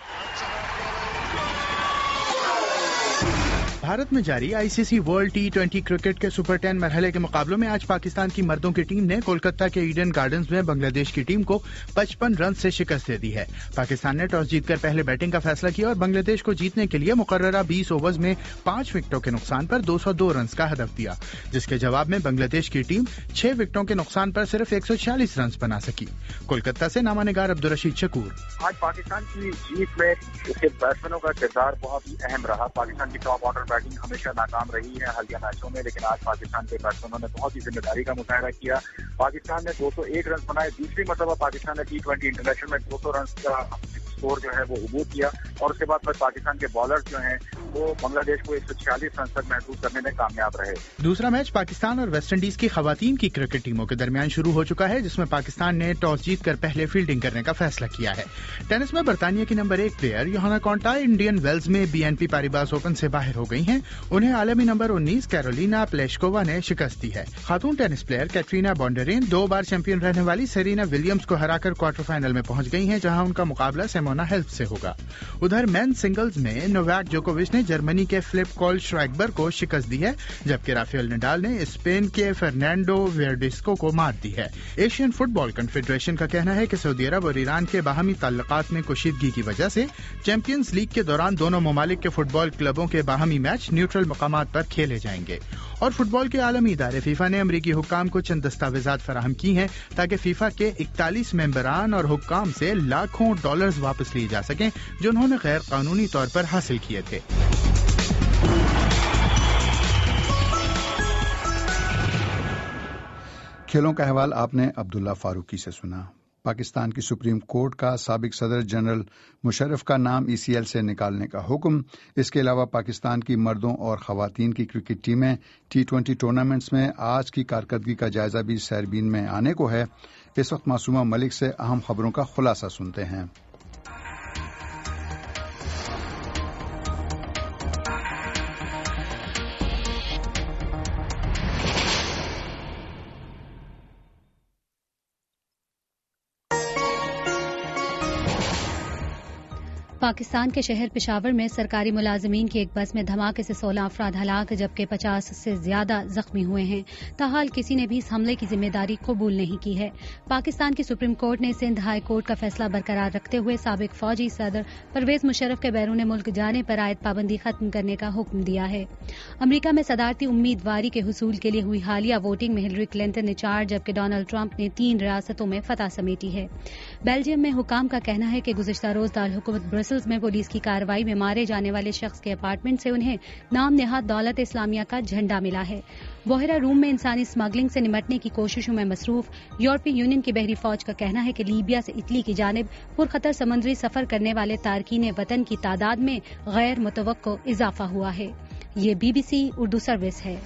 بھارت میں جاری I C C world T twenty cricket کے سپر ٹین مرحلے کے مقابلوں میں آج پاکستان کی مردوں کی ٹیم نے کولکتہ کے ایڈن گارڈنز میں بنگلہ دیش کی ٹیم کو پچپن رن سے شکست دے دی ہے۔ پاکستان نے ٹاس جیت کر پہلے بیٹنگ کا فیصلہ کیا اور بنگلہ دیش کو جیتنے کے لیے مقررہ بیس اوورز میں پانچ وکٹوں کے نقصان پر دو سو دو رنز کا ہدف دیا، جس کے جواب میں بنگلہ دیش کی ٹیم چھ وکٹوں کے نقصان پر صرف ایک سو چھیالیس رنز بنا سکی۔ کولکتہ سے نامہ نگار عبدالرشید شکور۔ آج پاکستان کی جیت میں اس کے بیٹسمینوں کا کردار بہت ہی اہم رہا۔ پاکستان کی ٹاپ آرڈر بیٹنگ ہمیشہ ناکام رہی ہے حالیہ میچوں میں، لیکن آج پاکستان کے بیٹسمینوں نے بہت ہی ذمہ داری کا مظاہرہ کیا۔ پاکستان نے دو سو ایک رنز بنائے، دوسری مرتبہ پاکستان نے ٹی ٹوینٹی انٹرنیشنل میں دو سو رنز کا اسکور جو ہے وہ عبور کیا، اور اس کے بعد پھر پاکستان کے بالرز جو ہیں وہ بنگلہ دیش کو ایک سو چھیالیس رن تک محفوظ کرنے میں کامیاب رہے۔ دوسرا میچ پاکستان اور ویسٹ انڈیز کی خواتین کی کرکٹ ٹیموں کے درمیان شروع ہو چکا ہے، جس میں پاکستان نے ٹاس جیت کر پہلے فیلڈنگ کرنے کا فیصلہ کیا ہے۔ ٹینس میں برطانیہ کی نمبر ایک player Johanna Konta Indian Wells میں B N P Paribas open سے باہر ہو گئی ہیں۔ انہیں عالمی نمبر انیس کیرولینا پلیشکووا نے شکست دی ہے۔ خاتون ٹینس پلیئر کیٹرینا بونڈرین دو بار چیمپئن رہنے والی سیرینا ولیمز کو ہرا کر کوارٹر فائنل میں پہنچ گئی ہیں، جہاں ان کا مقابلہ سیمونا ہیلپ سے ہوگا۔ ادھر مین سنگلز میں نوواک جوکووچ نے جرمنی کے فلپ کول شرائکبر کو شکست دی ہے، جبکہ رافیل نڈال نے اسپین کے فرنینڈو ویرڈسکو کو مات دی ہے۔ ایشین فٹ بال کنفیڈریشن کا کہنا ہے کہ سعودی عرب اور ایران کے باہمی تعلقات میں کشیدگی کی وجہ سے چیمپئنز لیگ کے دوران دونوں ممالک کے فٹ بال کلبوں کے باہمی میچ نیوٹرل مقامات پر کھیلے جائیں گے۔ اور فٹ بال کے عالمی ادارے فیفا نے امریکی حکام کو چند دستاویزات فراہم کی ہیں تاکہ فیفا کے اکتالیس ممبران اور حکام سے لاکھوں ڈالرز واپس لیے جا سکیں جو انہوں نے غیر قانونی طور پر حاصل کیے تھے۔ کھیلوں کا احوال آپ نے عبداللہ فاروقی سے سنا۔ پاکستان کی سپریم کورٹ کا سابق صدر جنرل مشرف کا نام ای سی ایل سے نکالنے کا حکم۔ اس کے علاوہ پاکستان کی مردوں اور خواتین کی کرکٹ ٹیمیں ٹی ٹوینٹی ٹورنامنٹس میں آج کی کارکردگی کا جائزہ بھی سیربین میں آنے کو ہے۔ اس وقت معصومہ ملک سے اہم خبروں کا خلاصہ سنتے ہیں۔ پاکستان کے شہر پشاور میں سرکاری ملازمین کی ایک بس میں دھماکے سے سولہ افراد ہلاک جبکہ پچاس سے زیادہ زخمی ہوئے ہیں۔ تاحال کسی نے بھی اس حملے کی ذمہ داری قبول نہیں کی ہے۔ پاکستان کی سپریم کورٹ نے سندھ ہائی کورٹ کا فیصلہ برقرار رکھتے ہوئے سابق فوجی صدر پرویز مشرف کے بیرون ملک جانے پر عائد پابندی ختم کرنے کا حکم دیا ہے۔ امریکہ میں صدارتی امیدواری کے حصول کے لیے ہوئی حالیہ ووٹنگ میں ہلری کلنٹن نے چار جبکہ ڈونلڈ ٹرمپ نے تین ریاستوں میں فتح سمیٹی ہے۔ بیلجیم میں حکام کا کہنا ہے کہ گزشتہ روز دارالحکومت برسلز میں پولیس کی کارروائی میں مارے جانے والے شخص کے اپارٹمنٹ سے انہیں نام نہاد دولت اسلامیہ کا جھنڈا ملا ہے۔ بحیرہ روم میں انسانی اسمگلنگ سے نمٹنے کی کوششوں میں مصروف یورپی یونین کی بحری فوج کا کہنا ہے کہ لیبیا سے اٹلی کی جانب پرخطر سمندری سفر کرنے والے تارکین وطن کی تعداد میں غیر متوقع اضافہ ہوا ہے۔ یہ B B C Urdu service ہے۔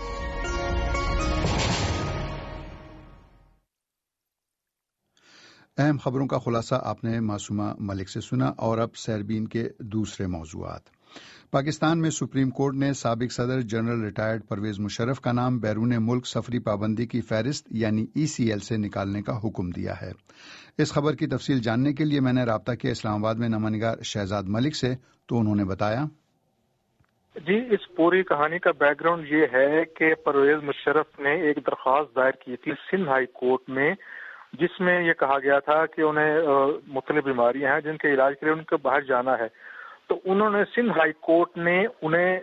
اہم خبروں کا خلاصہ آپ نے معصومہ ملک سے سنا، اور اب سیربین کے دوسرے موضوعات۔ پاکستان میں سپریم کورٹ نے سابق صدر جنرل ریٹائرڈ پرویز مشرف کا نام بیرون ملک سفری پابندی کی فہرست یعنی ای سی ایل سے نکالنے کا حکم دیا ہے۔ اس خبر کی تفصیل جاننے کے لیے میں نے رابطہ کیا اسلام آباد میں نامہ نگار شہزاد ملک سے، تو انہوں نے بتایا جی اس پوری کہانی کا بیک گراؤنڈ یہ ہے کہ پرویز مشرف نے ایک درخواست دائر کی تھی سندھ ہائی کورٹ میں، جس میں یہ کہا گیا تھا کہ انہیں مختلف بیماریاں ہیں جن کے علاج کے لیے ان کو باہر جانا ہے۔ تو انہوں نے سندھ ہائی کورٹ نے انہیں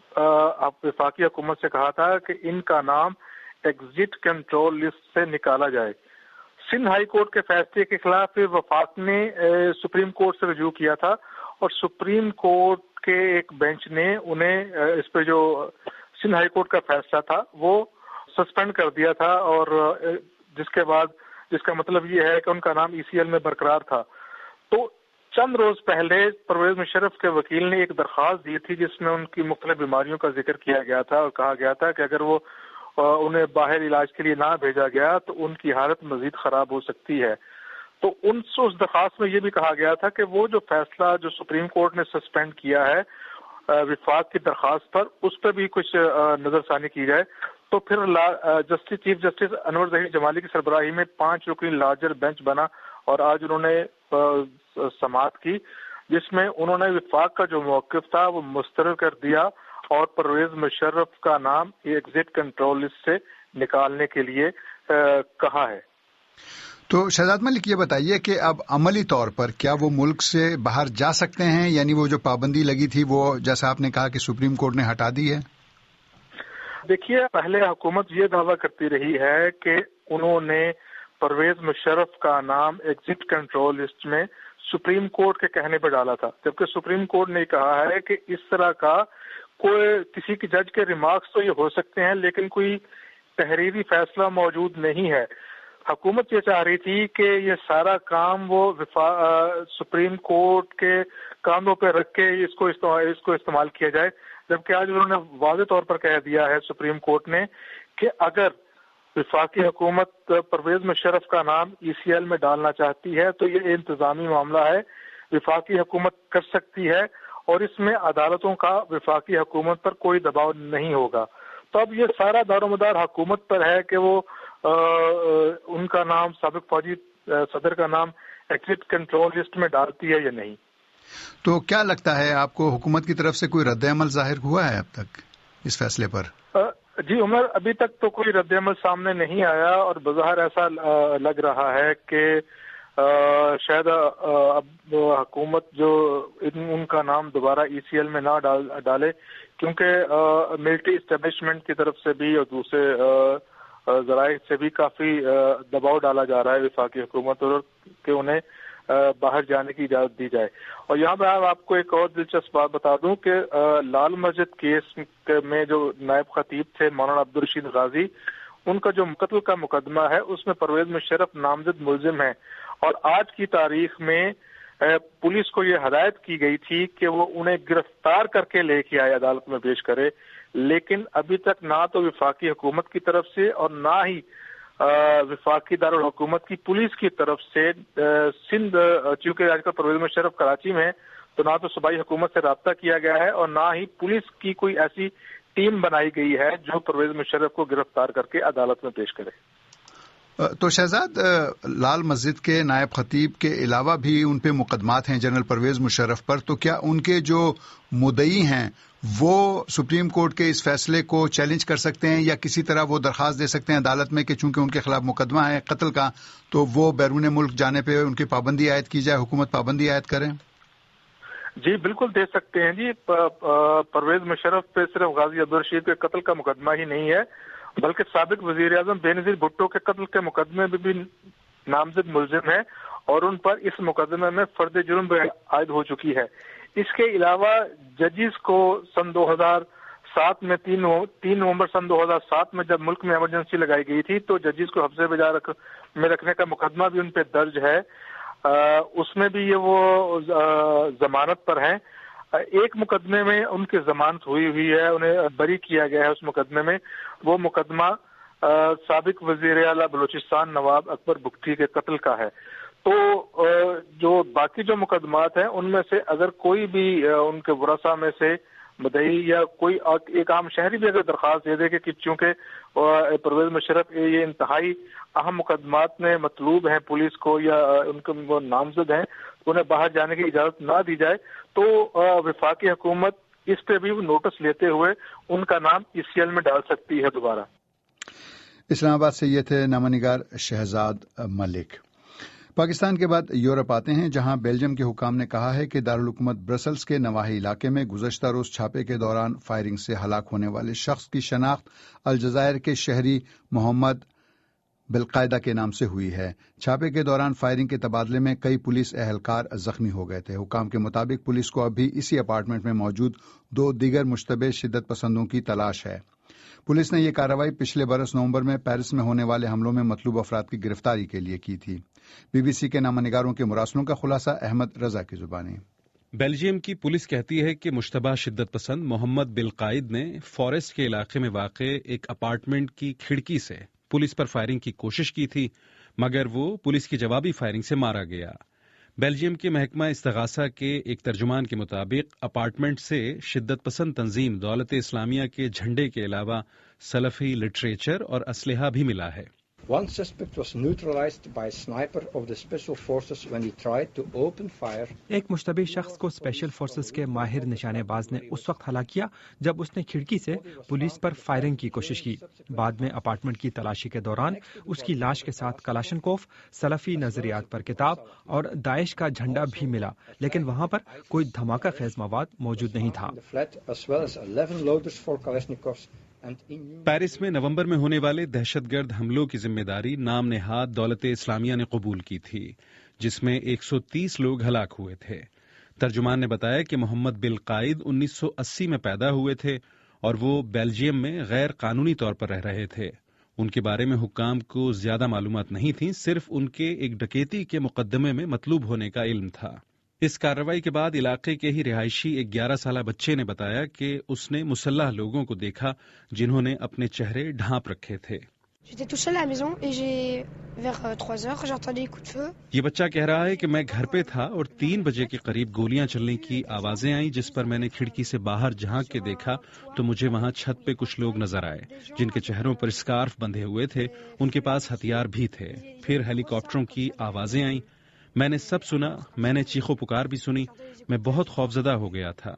وفاقی حکومت سے کہا تھا کہ ان کا نام ایگزٹ کنٹرول لسٹ سے نکالا جائے۔ سندھ ہائی کورٹ کے فیصلے کے خلاف پھر وفاق نے سپریم کورٹ سے رجوع کیا تھا، اور سپریم کورٹ کے ایک بینچ نے انہیں اس پہ جو سندھ ہائی کورٹ کا فیصلہ تھا وہ سسپینڈ کر دیا تھا، اور جس کے بعد جس کا مطلب یہ ہے کہ ان کا نام ای سی ایل میں برقرار تھا۔ تو چند روز پہلے پرویز مشرف کے وکیل نے ایک درخواست دی تھی جس میں ان کی مختلف بیماریوں کا ذکر کیا گیا تھا، اور کہا گیا تھا کہ اگر وہ انہیں باہر علاج کے لیے نہ بھیجا گیا تو ان کی حالت مزید خراب ہو سکتی ہے۔ تو ان سے اس درخواست میں یہ بھی کہا گیا تھا کہ وہ جو فیصلہ جو سپریم کورٹ نے سسپینڈ کیا ہے وفاق کی درخواست پر، اس پہ بھی کچھ نظر ثانی کی جائے۔ تو پھر justice chief justice Anwar Zaheer Jamali کی سربراہی میں پانچ رکنی لارجر بینچ بنا، اور آج انہوں نے سماعت کی، جس میں انہوں نے وفاق کا جو موقف تھا وہ مسترد کر دیا، اور پرویز مشرف کا نام ایگزٹ کنٹرول لسٹ سے نکالنے کے لیے کہا ہے۔ تو شہزاد ملک یہ بتائیے کہ اب عملی طور پر کیا وہ ملک سے باہر جا سکتے ہیں، یعنی وہ جو پابندی لگی تھی وہ جیسا آپ نے کہا کہ سپریم کورٹ نے ہٹا دی ہے؟ دیکھیے پہلے حکومت یہ دعویٰ کرتی رہی ہے کہ انہوں نے پرویز مشرف کا نام ایگزٹ کنٹرول لسٹ میں سپریم کورٹ کے کہنے پہ ڈالا تھا، جبکہ سپریم کورٹ نے کہا ہے کہ اس طرح کا کوئی کسی کی جج کے ریمارکس تو یہ ہو سکتے ہیں لیکن کوئی تحریری فیصلہ موجود نہیں ہے۔ حکومت یہ چاہ رہی تھی کہ یہ سارا کام وہ سپریم کورٹ کے کاموں پہ رکھ کے اس کو اس کو استعمال کیا جائے، جبکہ آج انہوں نے واضح طور پر کہہ دیا ہے سپریم کورٹ نے کہ اگر وفاقی حکومت پرویز مشرف کا نام ای سی ایل میں ڈالنا چاہتی ہے تو یہ انتظامی معاملہ ہے، وفاقی حکومت کر سکتی ہے، اور اس میں عدالتوں کا وفاقی حکومت پر کوئی دباؤ نہیں ہوگا۔ تو اب یہ سارا دار و مدار حکومت پر ہے کہ وہ آ, ان کا نام سابق فوجی صدر کا نام ایگزٹ کنٹرول لسٹ میں ڈالتی ہے یا نہیں۔ تو کیا لگتا ہے آپ کو حکومت کی طرف سے کوئی رد عمل ظاہر ہوا ہے اب تک اس فیصلے پر؟ جی عمر، ابھی تک تو کوئی رد عمل سامنے نہیں آیا، اور بظاہر ایسا لگ رہا ہے کہ شاید اب حکومت جو ان کا نام دوبارہ ای سی ایل میں نہ ڈالے، کیونکہ ملٹری اسٹیبلشمنٹ کی طرف سے بھی اور دوسرے ذرائع سے بھی کافی دباؤ ڈالا جا رہا ہے وفاقی حکومت اور کہ انہیں باہر جانے کی اجازت دی جائے۔ اور یہاں پہ آپ کو ایک اور دلچسپ بات بتا دوں کہ لال مسجد کیس میں جو نائب خطیب تھے مولانا عبدالرشید غازی، ان کا جو قتل کا مقدمہ ہے اس میں پرویز مشرف نامزد ملزم ہیں، اور آج کی تاریخ میں پولیس کو یہ ہدایت کی گئی تھی کہ وہ انہیں گرفتار کر کے لے کے آئے عدالت میں پیش کرے، لیکن ابھی تک نہ تو وفاقی حکومت کی طرف سے اور نہ ہی وفاقی دارالحکومت کی پولیس کی طرف سے سندھ، چونکہ آج کل پرویز مشرف کراچی میں ہے، تو نہ تو صوبائی حکومت سے رابطہ کیا گیا ہے اور نہ ہی پولیس کی کوئی ایسی ٹیم بنائی گئی ہے جو پرویز مشرف کو گرفتار کر کے عدالت میں پیش کرے۔ تو شہزاد، لال مسجد کے نائب خطیب کے علاوہ بھی ان پہ مقدمات ہیں جنرل پرویز مشرف پر، تو کیا ان کے جو مدعی ہیں وہ سپریم کورٹ کے اس فیصلے کو چیلنج کر سکتے ہیں، یا کسی طرح وہ درخواست دے سکتے ہیں عدالت میں کہ چونکہ ان کے خلاف مقدمہ ہے قتل کا تو وہ بیرون ملک جانے پہ ان کی پابندی عائد کی جائے، حکومت پابندی عائد کرے؟ جی بالکل دے سکتے ہیں جی۔ پرویز مشرف پہ صرف غازی عبدالرشید کے قتل کا مقدمہ ہی نہیں ہے، بلکہ سابق وزیر اعظم بے نظیر بھٹو کے قتل کے مقدمے میں بھی نامزد ملزم ہے، اور ان پر اس مقدمے میں فرد جرم عائد ہو چکی ہے۔ اس کے علاوہ ججز کو سن دو ہزار سات میں تین تین نومبر سن دو ہزار سات میں جب ملک میں ایمرجنسی لگائی گئی تھی تو ججز کو حبس بجا رکھ میں رکھنے کا مقدمہ بھی ان پہ درج ہے، اس میں بھی یہ وہ ضمانت پر ہیں۔ ایک مقدمے میں ان کی ضمانت ہوئی ہوئی ہے، انہیں بری کیا گیا ہے اس مقدمے میں، وہ مقدمہ سابق وزیر اعلیٰ بلوچستان نواب اکبر بگٹی کے قتل کا ہے۔ تو جو باقی جو مقدمات ہیں ان میں سے اگر کوئی بھی ان کے ورثاء میں سے مدعی یا کوئی ایک عام شہری بھی اگر درخواست دے دے کہ چونکہ پرویز مشرف یہ انتہائی اہم مقدمات میں مطلوب ہیں پولیس کو یا ان کے وہ نامزد ہیں، انہیں باہر جانے کی اجازت نہ دی جائے، تو وفاقی حکومت اس پہ بھی نوٹس لیتے ہوئے ان کا نام ای سی ایل میں ڈال سکتی ہے دوبارہ۔ اسلام آباد سے یہ تھے نامہ نگار شہزاد ملک۔ پاکستان کے بعد یورپ آتے ہیں، جہاں بیلجیم کے حکام نے کہا ہے کہ دارالحکومت برسلز کے نواحی علاقے میں گزشتہ روز چھاپے کے دوران فائرنگ سے ہلاک ہونے والے شخص کی شناخت الجزائر کے شہری محمد بالقاعدہ کے نام سے ہوئی ہے۔ چھاپے کے دوران فائرنگ کے تبادلے میں کئی پولیس اہلکار زخمی ہو گئے تھے۔ حکام کے مطابق پولیس کو اب بھی اسی اپارٹمنٹ میں موجود دو دیگر مشتبہ شدت پسندوں کی تلاش ہے۔ پولیس نے یہ کارروائی پچھلے برس نومبر میں پیرس میں ہونے والے حملوں میں مطلوب افراد کی گرفتاری کے لیے کی تھی۔ بی بی سی کے نامہ نگاروں کے مراسلوں کا خلاصہ احمد رضا کی زبانی۔ بیلجیم کی پولیس کہتی ہے کہ مشتبہ شدت پسند محمد بالقائد نے فارسٹ کے علاقے میں واقع ایک اپارٹمنٹ کی کھڑکی سے پولیس پر فائرنگ کی کوشش کی تھی، مگر وہ پولیس کی جوابی فائرنگ سے مارا گیا۔ بیلجیم کے محکمہ استغاثہ کے ایک ترجمان کے مطابق اپارٹمنٹ سے شدت پسند تنظیم دولت اسلامیہ کے جھنڈے کے علاوہ سلفی لٹریچر اور اسلحہ بھی ملا ہے۔ One suspect was neutralized by a sniper of the special forces when he tried to open fire. ایک مشتبہ شخص کو اسپیشل فورسز کے ماہر نشانے باز نے اس وقت ہلاک کیا جب اس نے کھڑکی سے پولیس پر فائرنگ کی کوشش کی۔ بعد میں اپارٹمنٹ کی تلاشی کے دوران اس کی لاش کے ساتھ کلاشنکوف، سلفی نظریات پر کتاب اور داعش کا جھنڈا بھی ملا، لیکن وہاں پر کوئی دھماکہ خیز مواد موجود نہیں تھا۔ پیرس میں نومبر میں ہونے والے دہشت گرد حملوں کی ذمہ داری نام نہاد دولت اسلامیہ نے قبول کی تھی، جس میں ایک سو تیس لوگ ہلاک ہوئے تھے۔ ترجمان نے بتایا کہ محمد بالقائد انیس سو اسی میں پیدا ہوئے تھے اور وہ بیلجیم میں غیر قانونی طور پر رہ رہے تھے۔ ان کے بارے میں حکام کو زیادہ معلومات نہیں تھیں، صرف ان کے ایک ڈکیتی کے مقدمے میں مطلوب ہونے کا علم تھا۔ اس کارروائی کے بعد علاقے کے ہی رہائشی ایک گیارہ سالہ بچے نے بتایا کہ اس نے مسلح لوگوں کو دیکھا جنہوں نے اپنے چہرے ڈھانپ رکھے تھے۔ یہ بچہ کہہ رہا ہے کہ میں گھر پہ تھا اور تین بجے کے قریب گولیاں چلنے کی آوازیں آئیں، جس پر میں نے کھڑکی سے باہر جھانک کے دیکھا تو مجھے وہاں چھت پہ کچھ لوگ نظر آئے جن کے چہروں پر اسکارف بندھے ہوئے تھے، ان کے پاس ہتھیار بھی تھے۔ پھر ہیلی کاپٹروں کی آوازیں آئیں، میں نے سب سنا، میں نے چیخو پکار بھی سنی، میں بہت خوفزدہ ہو گیا تھا۔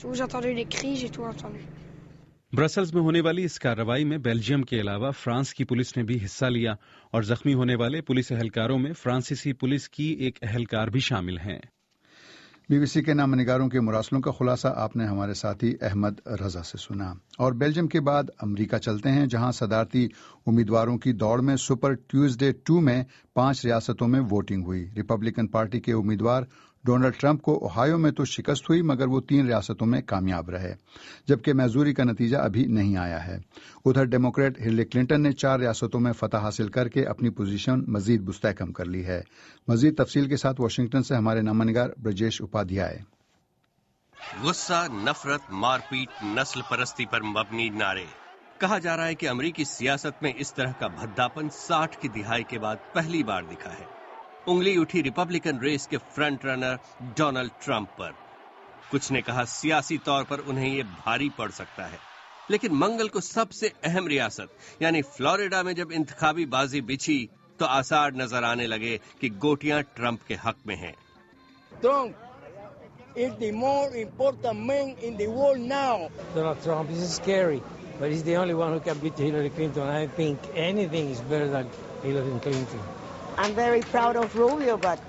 برسلز میں ہونے والی اس کارروائی میں بیلجیم کے علاوہ فرانس کی پولیس نے بھی حصہ لیا اور زخمی ہونے والے پولیس اہلکاروں میں فرانسیسی پولیس کی ایک اہلکار بھی شامل ہیں۔ بی بی سی کے نامہ نگاروں کے مراسلوں کا خلاصہ آپ نے ہمارے ساتھی احمد رضا سے سنا۔ اور بیلجیم کے بعد امریکہ چلتے ہیں، جہاں صدارتی امیدواروں کی دوڑ میں سپر ٹیوزڈے ٹو میں پانچ ریاستوں میں ووٹنگ ہوئی۔ ریپبلکن پارٹی کے امیدوار ڈونلڈ ٹرمپ کو اوہایو میں تو شکست ہوئی، مگر وہ تین ریاستوں میں کامیاب رہے، جبکہ میزوری کا نتیجہ ابھی نہیں آیا ہے۔ ادھر ڈیموکریٹ ہلری کلنٹن نے چار ریاستوں میں فتح حاصل کر کے اپنی پوزیشن مزید مستحکم کر لی ہے۔ مزید تفصیل کے ساتھ واشنگٹن سے ہمارے نامہ نگار برجیش اپادھیائے۔ غصہ، نفرت، مار پیٹ، نسل پرستی پر مبنی نعرے۔ کہا جا رہا ہے کہ امریکی سیاست میں اس طرح کا بھداپن ساٹھ کی دہائی کے بعد پہلی بار دکھا ہے۔ انگلی اٹھی ریپبلکن ریس کے فرنٹ رنر ڈونلڈ ٹرمپ پر۔ کچھ نے کہا سیاسی طور پر انہیں یہ بھاری پڑ سکتا ہے، لیکن منگل کو سب سے اہم ریاست یعنی فلوریڈا میں جب انتخابی بازی بچھی تو آثار نظر آنے لگے کہ گوٹیاں ٹرمپ کے حق میں ہیں۔ Trump is the more important man in the world now. Donald Trump is scary, but he's the only one who can beat Hillary Clinton. I think anything is better than Hillary Clinton. I'm very proud of Rubio, but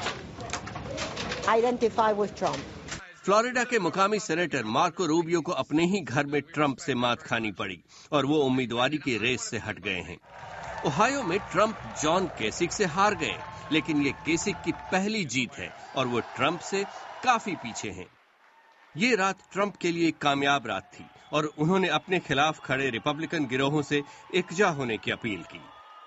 identify with Trump. Florida کے مقامی senator Marco Rubio کو اپنے ہی گھر میں Trump سے مات کھانی پڑی اور وہ امیدواری کی ریس سے ہٹ گئے ہیں۔ اوہایو میں ٹرمپ جان کیسک سے ہار گئے، لیکن یہ کیسک کی پہلی جیت ہے اور وہ ٹرمپ سے کافی پیچھے ہیں۔ یہ رات ٹرمپ کے لیے ایک کامیاب رات تھی اور انہوں نے اپنے خلاف کھڑے ریپبلکن گروہوں سے یکجا ہونے کی اپیل کی۔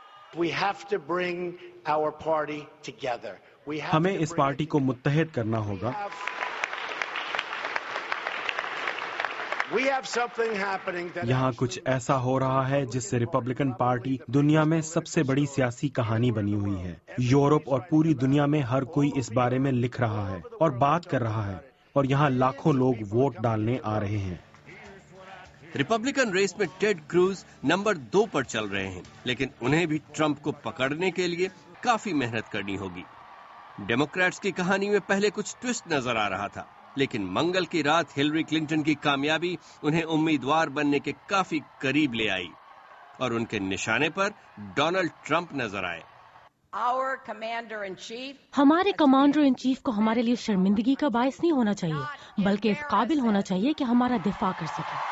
ہمیں اس پارٹی کو متحد کرنا ہوگا۔ یہاں کچھ ایسا ہو رہا ہے جس سے ریپبلکن پارٹی دنیا میں سب سے بڑی سیاسی کہانی بنی ہوئی ہے۔ یورپ اور پوری دنیا میں ہر کوئی اس بارے میں لکھ رہا ہے اور بات کر رہا ہے، اور یہاں لاکھوں لوگ ووٹ ڈالنے آ رہے ہیں۔ ریپبلکن ریس میں ٹیڈ کروز نمبر دو پر چل رہے ہیں، لیکن انہیں بھی ٹرمپ کو پکڑنے کے لیے کافی محنت کرنی ہوگی۔ ڈیموکریٹس کی کہانی میں پہلے کچھ ٹوسٹ نظر آ رہا تھا، لیکن منگل کی رات ہلری کلنٹن کی کامیابی انہیں امیدوار بننے کے کافی قریب لے آئی اور ان کے نشانے پر ڈونلڈ ٹرمپ نظر آئے۔ ہمارے کمانڈر ان چیف کو ہمارے لیے شرمندگی کا باعث نہیں ہونا چاہیے، بلکہ اس قابل ہونا چاہیے کہ ہمارا دفاع کر سکے۔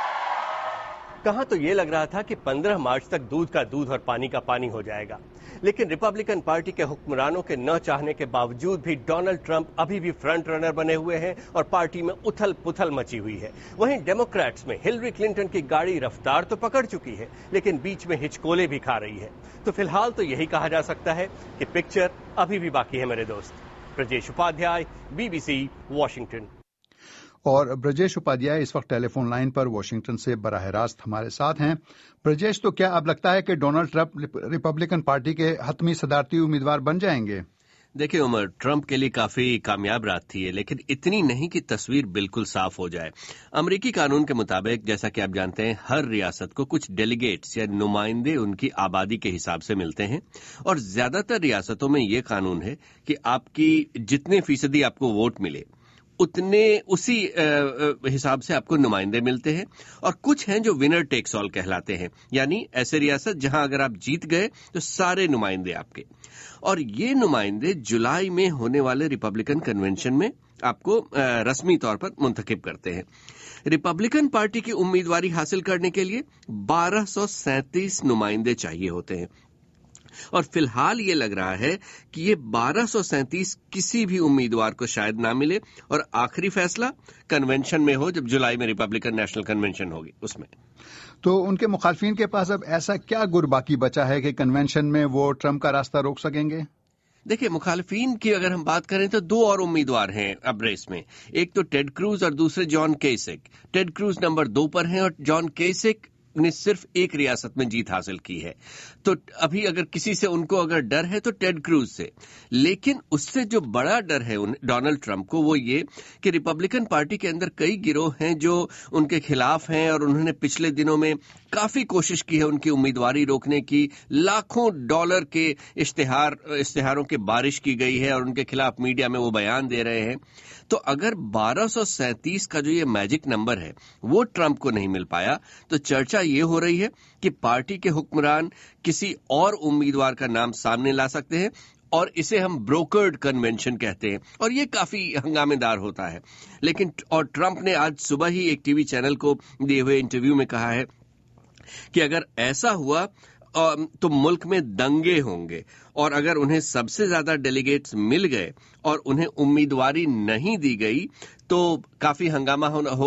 کہاں تو یہ لگ رہا تھا کہ پندرہ مارچ تک دودھ کا دودھ اور پانی کا پانی ہو جائے گا، لیکن ریپبلکن پارٹی کے حکمرانوں کے نہ چاہنے کے باوجود بھی ڈونلڈ ٹرمپ ابھی بھی فرنٹ رنر بنے ہوئے ہیں اور پارٹی میں اتھل پتھل مچی ہوئی ہے۔ وہیں ڈیموکریٹس میں ہلری کلنٹن کی گاڑی رفتار تو پکڑ چکی ہے، لیکن بیچ میں ہچکولے بھی کھا رہی ہے۔ تو فی الحال تو یہی کہا جا سکتا ہے کہ پکچر ابھی بھی باقی ہے میرے دوست۔ Brajesh Upadhyay, B B C, Washington. اور برجیش اپادھیائے اس وقت ٹیلی فون لائن پر واشنگٹن سے براہ راست ہمارے ساتھ ہیں۔ برجیش، تو کیا اب لگتا ہے کہ ڈونلڈ ٹرمپ ریپبلکن پارٹی کے حتمی صدارتی امیدوار بن جائیں گے؟ دیکھیں عمر، ٹرمپ کے لیے کافی کامیاب رات تھی ہے، لیکن اتنی نہیں کہ تصویر بالکل صاف ہو جائے۔ امریکی قانون کے مطابق، جیسا کہ آپ جانتے ہیں، ہر ریاست کو کچھ ڈیلیگیٹس یا نمائندے ان کی آبادی کے حساب سے ملتے ہیں، اور زیادہ تر ریاستوں میں یہ قانون ہے کہ آپ کی جتنے فیصدی آپ کو ووٹ ملے اتنے اسی حساب سے آپ کو نمائندے ملتے ہیں، اور کچھ ہیں جو ونر ٹیکس آل کہلاتے ہیں، یعنی ایسے ریاست جہاں اگر آپ جیت گئے تو سارے نمائندے آپ کے، اور یہ نمائندے جولائی میں ہونے والے ریپبلکن کنونشن میں آپ کو رسمی طور پر منتخب کرتے ہیں۔ ریپبلکن پارٹی کی امیدواری حاصل کرنے کے لیے بارہ سو سینتیس نمائندے چاہیے ہوتے ہیں، اور فی الحال یہ لگ رہا ہے کہ یہ بارہ سو سینتیس کسی بھی امیدوار کو شاید نہ ملے، اور آخری فیصلہ کنونشن میں ہو، جب جولائی میں ریپبلکن نیشنل کنونشن ہوگی اس میں۔ تو ان کے مخالفین کے پاس اب ایسا کیا گر باقی بچا ہے کہ کنونشن میں وہ ٹرمپ کا راستہ روک سکیں گے؟ دیکھیں، مخالفین کی اگر ہم بات کریں تو دو اور امیدوار ہیں اب ریس میں، ایک تو ٹیڈ کروز اور دوسرے جان کیسک۔ ٹیڈ کروز نمبر دو پر ہیں اور جان کیسک نے صرف ایک ریاست میں جیت حاصل کی ہے، تو ابھی اگر کسی سے ان کو اگر ڈر ہے تو ٹیڈ کروز سے، لیکن اس سے جو بڑا ڈر ہے ڈونلڈ ٹرمپ کو وہ یہ کہ ریپبلکن پارٹی کے اندر کئی گروہ ہیں جو ان کے خلاف ہیں، اور انہوں نے پچھلے دنوں میں کافی کوشش کی ہے ان کی امیدواری روکنے کی، لاکھوں ڈالر کے اشتہار اشتہاروں کی بارش کی گئی ہے، اور ان کے خلاف میڈیا میں وہ بیان دے رہے ہیں۔ تو اگر بارہ سو سینتیس کا جو یہ میجک نمبر ہے وہ ٹرمپ کو نہیں مل پایا تو چرچا یہ ہو رہی ہے کہ پارٹی کے حکمران کسی اور امیدوار کا نام سامنے لا سکتے ہیں، اور اسے ہم بروکرڈ کنونشن کہتے ہیں، اور یہ کافی ہنگامے دار ہوتا ہے۔ لیکن اور ٹرمپ نے آج صبح ہی ایک ٹی وی چینل کو دیے ہوئے انٹرویو میں کہا ہے کہ اگر ایسا ہوا تو ملک میں دنگے ہوں گے، اور اگر انہیں سب سے زیادہ ڈیلیگیٹس مل گئے اور انہیں امیدواری نہیں دی گئی تو کافی ہنگامہ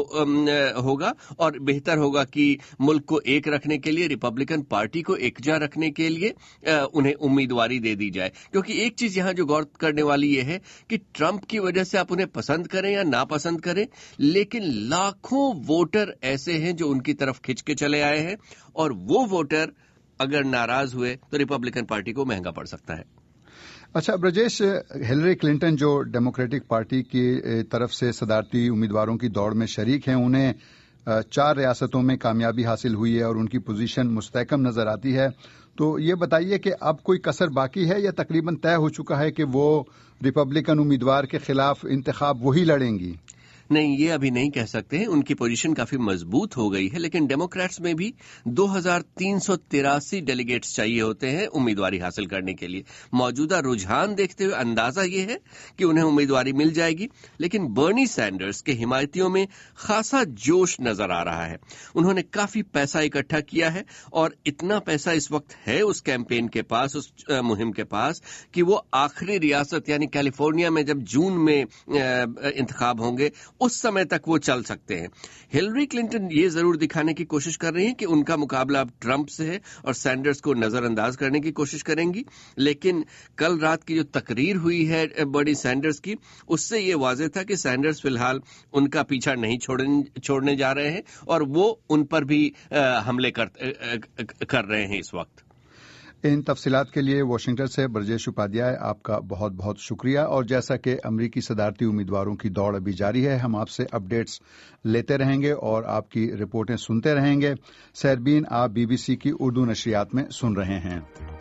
ہوگا، اور بہتر ہوگا کہ ملک کو ایک رکھنے کے لیے، ریپبلکن پارٹی کو یکجا رکھنے کے لیے انہیں امیدواری دے دی جائے۔ کیونکہ ایک چیز یہاں جو غور کرنے والی یہ ہے کہ ٹرمپ کی وجہ سے آپ انہیں پسند کریں یا ناپسند کریں، لیکن لاکھوں ووٹر ایسے ہیں جو ان کی طرف کھنچ کے چلے آئے ہیں، اور وہ ووٹر اگر ناراض ہوئے تو ریپبلکن پارٹی کو مہنگا پڑ سکتا ہے۔ اچھا برجیش، ہلری کلنٹن جو ڈیموکریٹک پارٹی کی طرف سے صدارتی امیدواروں کی دوڑ میں شریک ہیں، انہیں چار ریاستوں میں کامیابی حاصل ہوئی ہے اور ان کی پوزیشن مستحکم نظر آتی ہے، تو یہ بتائیے کہ اب کوئی کسر باقی ہے یا تقریباً طے ہو چکا ہے کہ وہ ریپبلکن امیدوار کے خلاف انتخاب وہی لڑیں گی؟ نہیں، یہ ابھی نہیں کہہ سکتے ہیں، ان کی پوزیشن کافی مضبوط ہو گئی ہے، لیکن ڈیموکریٹس میں بھی دو ہزار تین سو تراسی ڈیلیگیٹس چاہیے ہوتے ہیں امیدواری حاصل کرنے کے لیے۔ موجودہ رجحان دیکھتے ہوئے اندازہ یہ ہے کہ انہیں امیدواری مل جائے گی، لیکن برنی سینڈرز کے حمایتیوں میں خاصا جوش نظر آ رہا ہے۔ انہوں نے کافی پیسہ اکٹھا کیا ہے اور اتنا پیسہ اس وقت ہے اس کیمپین کے پاس، اس مہم کے پاس، کہ وہ آخری ریاست یعنی کیلیفورنیا میں جب جون میں انتخاب ہوں گے اس سمے تک وہ چل سکتے ہیں۔ ہلری کلنٹن یہ ضرور دکھانے کی کوشش کر رہی ہیں کہ ان کا مقابلہ اب ٹرمپ سے ہے اور سینڈرز کو نظر انداز کرنے کی کوشش کریں گی، لیکن کل رات کی جو تقریر ہوئی ہے برنی سینڈرز کی، اس سے یہ واضح تھا کہ سینڈرز فی الحال ان کا پیچھا نہیں چھوڑنے جا رہے ہیں اور وہ ان پر بھی حملے کر رہے ہیں اس وقت۔ ان تفصیلات کے لیے واشنگٹن سے برجیش اپادھیائے آپ کا بہت بہت شکریہ۔ اور جیسا کہ امریکی صدارتی امیدواروں کی دوڑ ابھی جاری ہے، ہم آپ سے اپڈیٹس لیتے رہیں گے اور آپ کی رپورٹیں سنتے رہیں گے۔ سیربین، آپ بی بی سی کی اردو نشریات میں سن رہے ہیں۔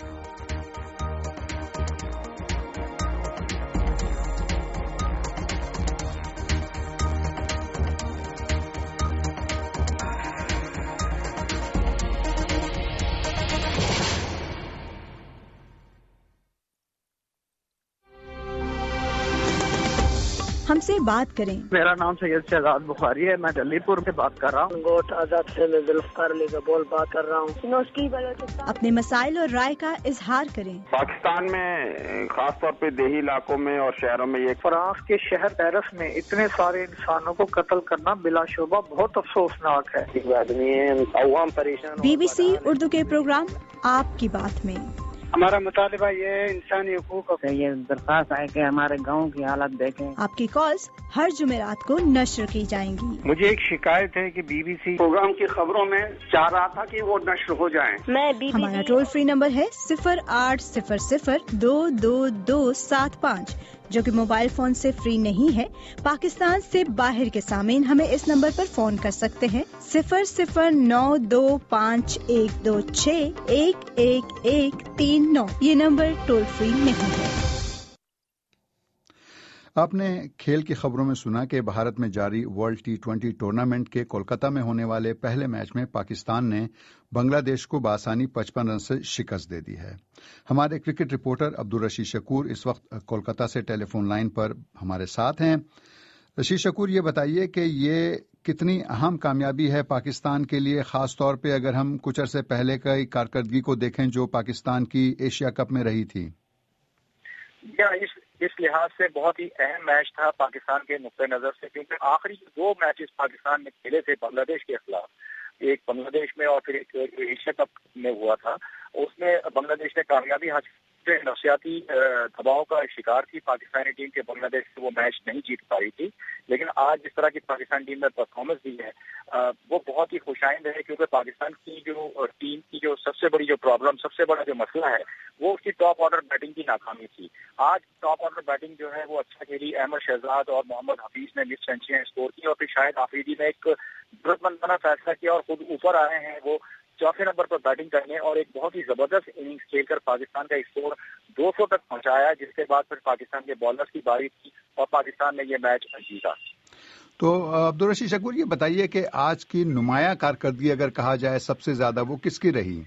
ہم سے بات کریں۔ میرا نام سید شہزاد بخاری ہے، میں دلی پور میں بات کر رہا ہوں۔ گوٹ آزاد سے میں ذوالفقار علی کا بول بات کر رہا ہوں۔ اپنے مسائل اور رائے کا اظہار کریں۔ پاکستان میں خاص طور پہ دیہی علاقوں میں اور شہروں میں، یہ فرانس کے شہر پیرس میں اتنے سارے انسانوں کو قتل کرنا بلا شبہ بہت افسوسناک ہے۔ عوام پریشان۔ بی بی سی اردو کے پروگرام آپ کی بات میں ہمارا مطالبہ یہ ہے انسانی حقوق کا، یہ درخواست ہے کہ ہمارے گاؤں کی حالت دیکھیں۔ آپ کی کالز ہر جمعرات کو نشر کی جائیں گی۔ مجھے ایک شکایت ہے کہ بی بی سی پروگرام کی خبروں میں چاہ رہا تھا کہ وہ نشر ہو جائیں۔ میں ہمارا ٹول فری نمبر ہے صفر آٹھ صفر صفر دو دو دو سات پانچ، جو کہ موبائل فون سے فری نہیں ہے۔ پاکستان سے باہر کے سامعین ہمیں اس نمبر پر فون کر سکتے ہیں صفر صفر نو دو پانچ ایک دو چھ ایک ایک ایک تین نو۔ یہ نمبر ٹول فری نہیں ہے۔ آپ نے کھیل کی خبروں میں سنا کہ بھارت میں جاری ورلڈ ٹی ٹوئنٹی ٹورنامنٹ کے کولکتہ میں ہونے والے پہلے میچ میں پاکستان نے بنگلہ دیش کو بآسانی پچپن رن سے شکست دے دی ہے۔ ہمارے کرکٹ رپورٹر عبدالرشید شکور اس وقت کولکتہ سے ٹیلی فون لائن پر ہمارے ساتھ ہیں۔ رشید شکور، یہ بتائیے کہ یہ کتنی اہم کامیابی ہے پاکستان کے لیے، خاص طور پہ اگر ہم کچھ عرصے پہلے کی کارکردگی کو دیکھیں جو پاکستان کی ایشیا کپ میں رہی تھی۔ اس اس لحاظ سے بہت ہی اہم میچ تھا پاکستان کے نقطۂ نظر سے، کیونکہ آخری دو میچز پاکستان نے کھیلے تھے بنگلہ دیش کے خلاف، ایک بنگلہ دیش میں اور پھر ایک ایشیا کپ میں ہوا تھا، اس میں بنگلہ دیش نے کامیابی حاصل، نفسیاتی دباؤ کا شکار تھی پاکستانی ٹیم کے، بنگلہ دیش سے وہ میچ نہیں جیت پائی تھی۔ لیکن آج جس طرح کی پاکستان ٹیم نے پرفارمنس دی ہے وہ بہت ہی خوش آئند ہے، کیونکہ پاکستان کی جو ٹیم کی جو سب سے بڑی جو پرابلم، سب سے بڑا جو مسئلہ ہے وہ اس کی ٹاپ آرڈر بیٹنگ کی ناکامی تھی۔ آج ٹاپ آرڈر بیٹنگ جو ہے وہ اچھا کھیلی، احمد شہزاد اور محمد حفیظ نے مس سینچریاں اسکور کی، اور پھر شاہد آفریدی نے ایک ضرورت مندانہ فیصلہ کیا اور خود اوپر آئے ہیں وہ چوتھے نمبر پر بیٹنگ کرنے، اور ایک بہت ہی زبردست اننگز کھیل کر پاکستان کا اسکور دو سو تک پہنچایا، جس کے بعد پھر پاکستان کے بالرز کی باری تھی اور پاکستان نے یہ میچ جیتا۔ تو عبدالرشید شکور، یہ بتائیے کہ آج کی نمایاں کارکردگی اگر کہا جائے سب سے زیادہ وہ کس کی رہی؟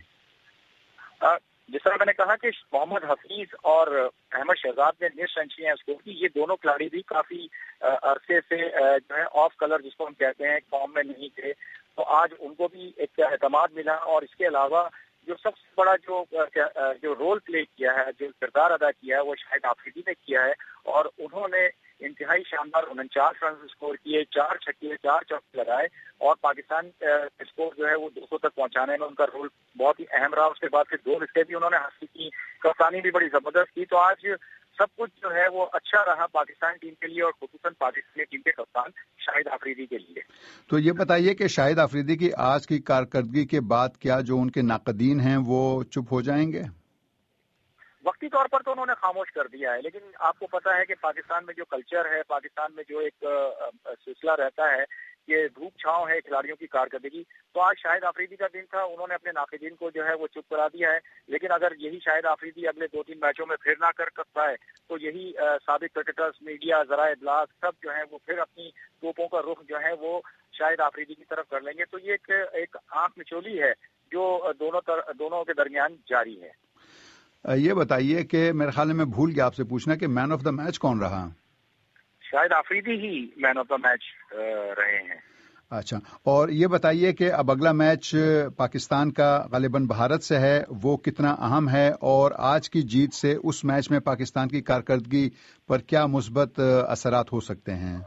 جس طرح میں نے کہا کہ محمد حفیظ اور احمد شہزاد نے مس سینچریاں اسکور کی، یہ دونوں کھلاڑی بھی کافی عرصے سے جو ہے آف کلر جس کو ہم کہتے ہیں فارم میں نہیں تھے، تو آج ان کو بھی ایک اعتماد ملا، اور اس کے علاوہ جو سب سے بڑا جو جو رول پلے کیا ہے، جو کردار ادا کیا ہے وہ شاہد آفریدی نے کیا ہے، اور انہوں نے انتہائی شاندار انچاس رن اسکور کیے، چار چھکے چار چوکے لگائے، اور پاکستان اسکور جو ہے وہ دو سو تک پہنچانے میں ان کا رول بہت ہی اہم رہا۔ اس کے بعد پھر دو وکٹیں بھی انہوں نے حاصل کی، کپتانی بھی بڑی زبردست کی، تو آج سب کچھ جو ہے وہ اچھا رہا پاکستان ٹیم کے لیے، اور خصوصاً پاکستانی ٹیم کے کپتان شاہد آفریدی کے لیے۔ تو یہ بتائیے کہ شاہد آفریدی کی آج کی کارکردگی کے بعد کیا جو ان کے ناقدین ہیں وہ چپ ہو جائیں گے؟ وقتی طور پر تو انہوں نے خاموش کر دیا ہے، لیکن آپ کو پتا ہے کہ پاکستان میں جو کلچر ہے، پاکستان میں جو ایک سلسلہ رہتا ہے یہ دھوپ چھاؤں ہے کھلاڑیوں کی کارکردگی. تو آج شاہد آفریدی کا دن تھا, انہوں نے اپنے ناقدین کو جو ہے وہ چپ کرا دیا ہے. لیکن اگر یہی شاہد آفریدی اگلے دو تین میچوں میں پھر نہ کر سکتا ہے تو یہی سابق کرکٹرز, میڈیا, ذرائع ابلاغ سب جو ہے وہ پھر اپنی توپوں کا رخ جو ہے وہ شاہد آفریدی کی طرف کر لیں گے. تو یہ ایک ایک آنکھ مچولی ہے جو دونوں تر, دونوں کے درمیان جاری ہے. یہ بتائیے کہ میرے خیال میں بھول گیا آپ سے پوچھنا کہ مین آف دا میچ کون رہا؟ شاہد آفریدی ہی مین آف دا میچ رہے ہیں. اچھا, اور یہ بتائیے کہ اب اگلا میچ پاکستان کا غالباً بھارت سے ہے, وہ کتنا اہم ہے اور آج کی جیت سے اس میچ میں پاکستان کی کارکردگی پر کیا مثبت اثرات ہو سکتے ہیں؟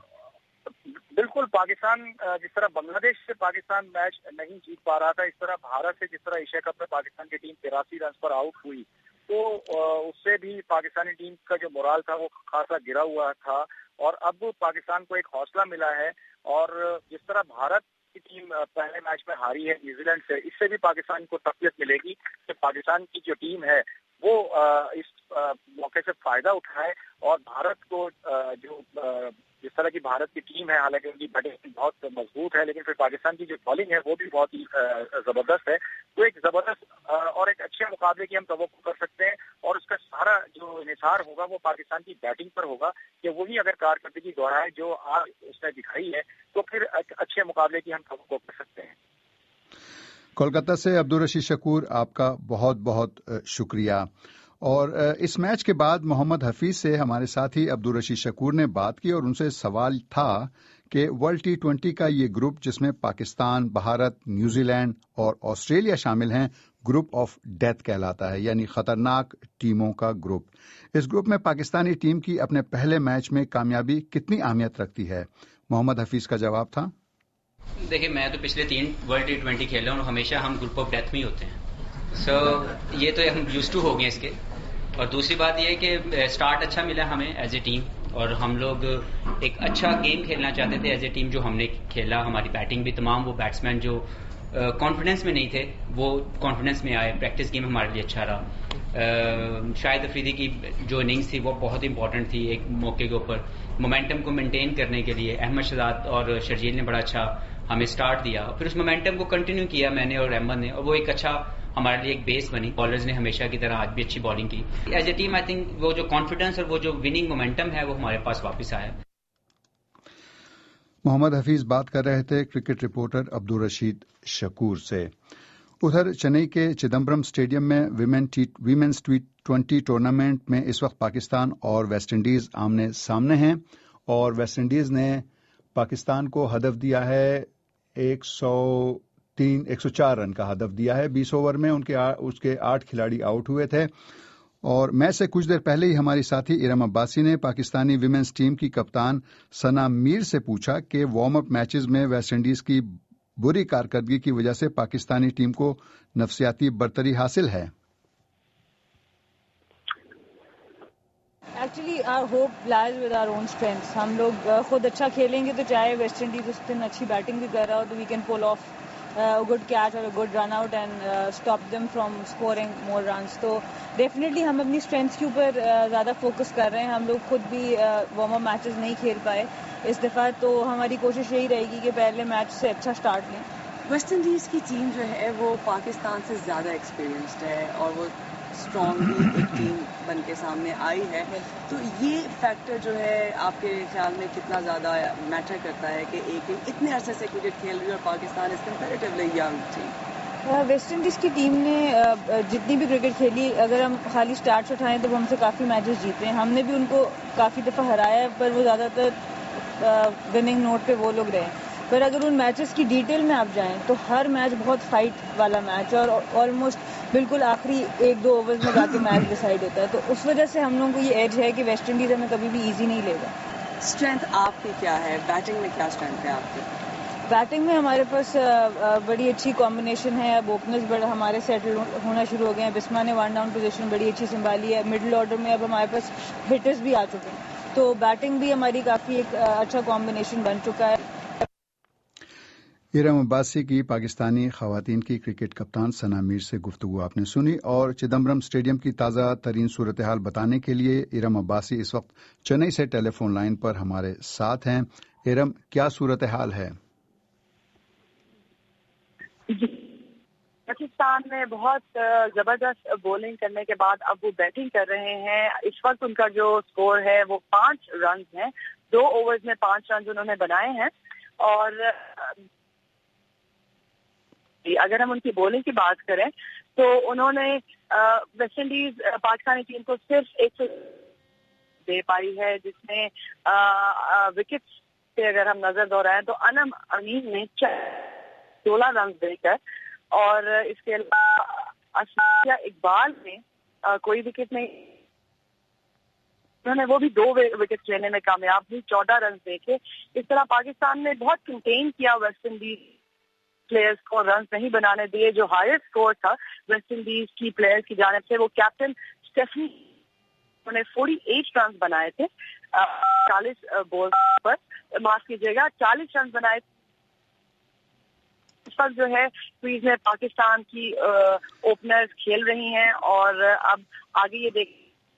بالکل, پاکستان جس طرح بنگلہ دیش سے پاکستان میچ نہیں جیت پا رہا تھا, اس طرح بھارت سے جس طرح ایشیا کپ میں پاکستان کی ٹیم تراسی رنز پر آؤٹ ہوئی تو اس سے بھی پاکستانی ٹیم کا جو مورال تھا وہ خاصا گرا ہوا تھا. اور اب پاکستان کو ایک حوصلہ ملا ہے, اور جس طرح بھارت کی ٹیم پہلے میچ میں ہاری ہے نیوزی لینڈ سے, اس سے بھی پاکستان کو تقویت ملے گی کہ پاکستان کی جو ٹیم ہے وہ اس موقع سے فائدہ اٹھائے. اور بھارت کو جو جس طرح کی بھارت کی ٹیم ہے, حالانکہ ان کی بیٹنگ بہت مضبوط ہے لیکن پھر پاکستان کی جو بالنگ ہے وہ بھی بہت ہی زبردست ہے. تو ایک زبردست اور ایک اچھے مقابلے کی ہم توقع کر سکتے ہیں, اور اس کا سارا جو انحصار ہوگا وہ پاکستان کی بیٹنگ پر ہوگا کہ وہی اگر کارکردگی دوہرائے جو آج اس نے دکھائی ہے تو پھر ایک اچھے مقابلے کی ہم توقع کر سکتے ہیں. کولکتہ سے عبدالرشید شکور, آپ کا بہت بہت شکریہ. اور اس میچ کے بعد محمد حفیظ سے ہمارے ساتھی عبدالرشید شکور نے بات کی اور ان سے سوال تھا کہ ورلڈ ٹی ٹوینٹی کا یہ گروپ جس میں Pakistan, Bharat, New Zealand Australia شامل ہیں, گروپ آف ڈیتھ کہلاتا ہے, یعنی خطرناک ٹیموں کا گروپ. اس گروپ میں پاکستانی ٹیم کی اپنے پہلے میچ میں کامیابی کتنی اہمیت رکھتی ہے؟ محمد حفیظ کا جواب تھا, دیکھیں میں تو پچھلے تین ورلڈ ٹی ٹوینٹی کھیلے ہوں اور ہمیشہ ہم گروپ آف ڈیتھ میں ہی ہوتے ہیں. سو so, یہ تو ہم یوز ٹو ہو گئے اس کے. اور دوسری بات یہ ہے کہ اسٹارٹ اچھا ملا ہمیں ایز اے ٹیم, اور ہم لوگ ایک اچھا گیم کھیلنا چاہتے تھے ایز اے ٹیم جو ہم نے کھیلا. ہماری بیٹنگ بھی, تمام وہ بیٹسمین جو کانفیڈنس میں نہیں تھے وہ کانفیڈنس میں آئے. پریکٹس گیم ہمارے لیے اچھا رہا. شاہد افریدی کی جو اننگز تھی وہ بہت امپورٹنٹ تھی ایک موقع کے اوپر مومنٹم کو مینٹین کرنے کے لیے. احمد شہزاد اور شرجیل نے بڑا اچھا ہمیں اسٹارٹ دیا, پھر اس مومنٹم کو کنٹینیو کیا میں نے اور احمد نے, اور وہ ایک اچھا ہمارے لیے ایک بیس بنی. بالرز نے ہمیشہ کی طرح آج بھی اچھی بالنگ کی. As a team I think وہ جو کانفیڈنس اور وہ جو وننگ مومنٹم ہے وہ ہمارے پاس واپس آیا. محمد حفیظ بات کر رہے تھے کرکٹ رپورٹر عبدالرشید شکور سے. ادھر چنئی کے چدمبرم اسٹیڈیم میں ویمنز ٹی ٹوینٹی ٹورنامنٹ میں اس وقت پاکستان اور ویسٹ انڈیز آمنے سامنے ہیں, اور ویسٹ انڈیز نے پاکستان کو ہدف دیا ہے ایک سو تین ایک سو چار رن کا ہدف دیا ہے. بیس اوور میں ان کے اس کے آٹھ کھلاڑی آؤٹ ہوئے تھے. اور میچ سے کچھ دیر پہلے ہی ہماری ساتھی ارم عباسی نے پاکستانی ویمنز ٹیم کی کپتان ثنا میر سے پوچھا کہ وارم اپ میچز میں ویسٹ انڈیز کی بری کارکردگی کی وجہ سے پاکستانی ٹیم کو نفسیاتی برتری حاصل ہے. Actually our hope lies with our own strengths. ہم لوگ خود اچھا کھیلیں گے تو چاہے ویسٹ انڈیز اس دن اچھی بیٹنگ بھی کر رہا ہو تو we can pull off good catch اور good run out and stop them from scoring more runs. تو ڈیفینیٹلی ہم اپنی اسٹرینتھس کے اوپر زیادہ فوکس کر رہے ہیں. ہم لوگ خود بھی وارم اپ میچز نہیں کھیل پائے اس دفعہ, تو ہماری کوشش یہی رہے گی کہ پہلے میچ سے اچھا اسٹارٹ لیں. ویسٹ انڈیز کی ٹیم جو ہے وہ پاکستان سے زیادہ ایکسپیرینسڈ ہے اور وہ اسٹرانگ بھی ایک ٹیم بن کے سامنے آئی ہے, تو یہ فیکٹر جو ہے آپ کے خیال میں کتنا زیادہ میٹر کرتا ہے کہ ایک اتنے عرصے سے کرکٹ کھیل رہی ہے اور Pakistan is comparatively young team? West Indies کی ٹیم نے جتنی بھی کرکٹ کھیلی, اگر ہم خالی اسٹارٹس اٹھائیں تو وہ ہم سے کافی میچز جیتے ہیں. ہم نے بھی ان کو کافی دفعہ ہرایا ہے, پر وہ زیادہ تر وننگ نوٹ پہ وہ لوگ رہے. پر اگر ان میچز کی ڈیٹیل میں آپ جائیں تو ہر میچ بہت فائٹ والا میچ ہے اور آلموسٹ بالکل آخری ایک دو اوورز میں جا کے میچ ڈیسائیڈ ہوتا ہے. تو اس وجہ سے ہم لوگوں کو یہ ایج ہے کہ ویسٹ انڈیز ہمیں کبھی بھی ایزی نہیں لے گا. اسٹرینتھ آپ کی کیا ہے؟ بیٹنگ میں کیا اسٹرینتھ ہے آپ کی؟ بیٹنگ میں ہمارے پاس بڑی اچھی کمبینیشن ہے. اب اوپنرز بڑا ہمارے سیٹل ہونا شروع ہو گئے ہیں. بسما نے ون ڈاؤن پوزیشن بڑی اچھی سنبھالی ہے. مڈل آرڈر میں اب ہمارے پاس ہٹرز بھی آ چکے ہیں, تو بیٹنگ بھی ہماری کافی ایک اچھا کمبینیشن بن چکا ہے. ارم عباسی کی پاکستانی خواتین کی کرکٹ کپتان ثنا میر سے گفتگو آپ نے سنی. اور چدمبرم اسٹیڈیم کی تازہ ترین صورتحال بتانے کے لیے ارم عباسی اس وقت چنئی سے ٹیلی فون لائن پر ہمارے ساتھ ہیں. ارم, کیا صورتحال ہے؟ پاکستان میں بہت زبردست بولنگ کرنے کے بعد اب وہ بیٹنگ کر رہے ہیں. اس وقت ان کا جو سکور ہے وہ پانچ رنز ہیں. دو اوورز میں پانچ رنز انہوں نے بنائے ہیں. اور اگر ہم ان کی بولنگ کی بات کریں تو انہوں نے ویسٹ انڈیز پاکستانی ٹیم کو صرف ایک سو دے پائی ہے، جس میں وکٹ سے اگر ہم نظر دوہرائیں تو انم امین نے سولہ رنز دے کر، اور اس کے علاوہ اسماء اقبال نے کوئی وکٹ نہیں، انہوں نے وہ بھی دو وکٹ لینے میں کامیاب ہوئی چودہ رنز دے کے. اس طرح پاکستان نے بہت کنٹین کیا ویسٹ انڈیز پلیئرز کو، رنز نہیں بنانے دیے. جو ہائر اسکور تھا ویسٹ انڈیز کی پلیئرز کی جانب سے وہ کیپٹن اسٹیفنی، انہوں نے فورٹی ایٹ رنز بنائے تھے چالیس بال پر، معاف کیجیے گا چالیس رنز بنائے تھے. اس وقت جو ہے کریز میں پاکستان کی اوپنرز کھیل رہی ہیں اور اب آگے یہ دیکھ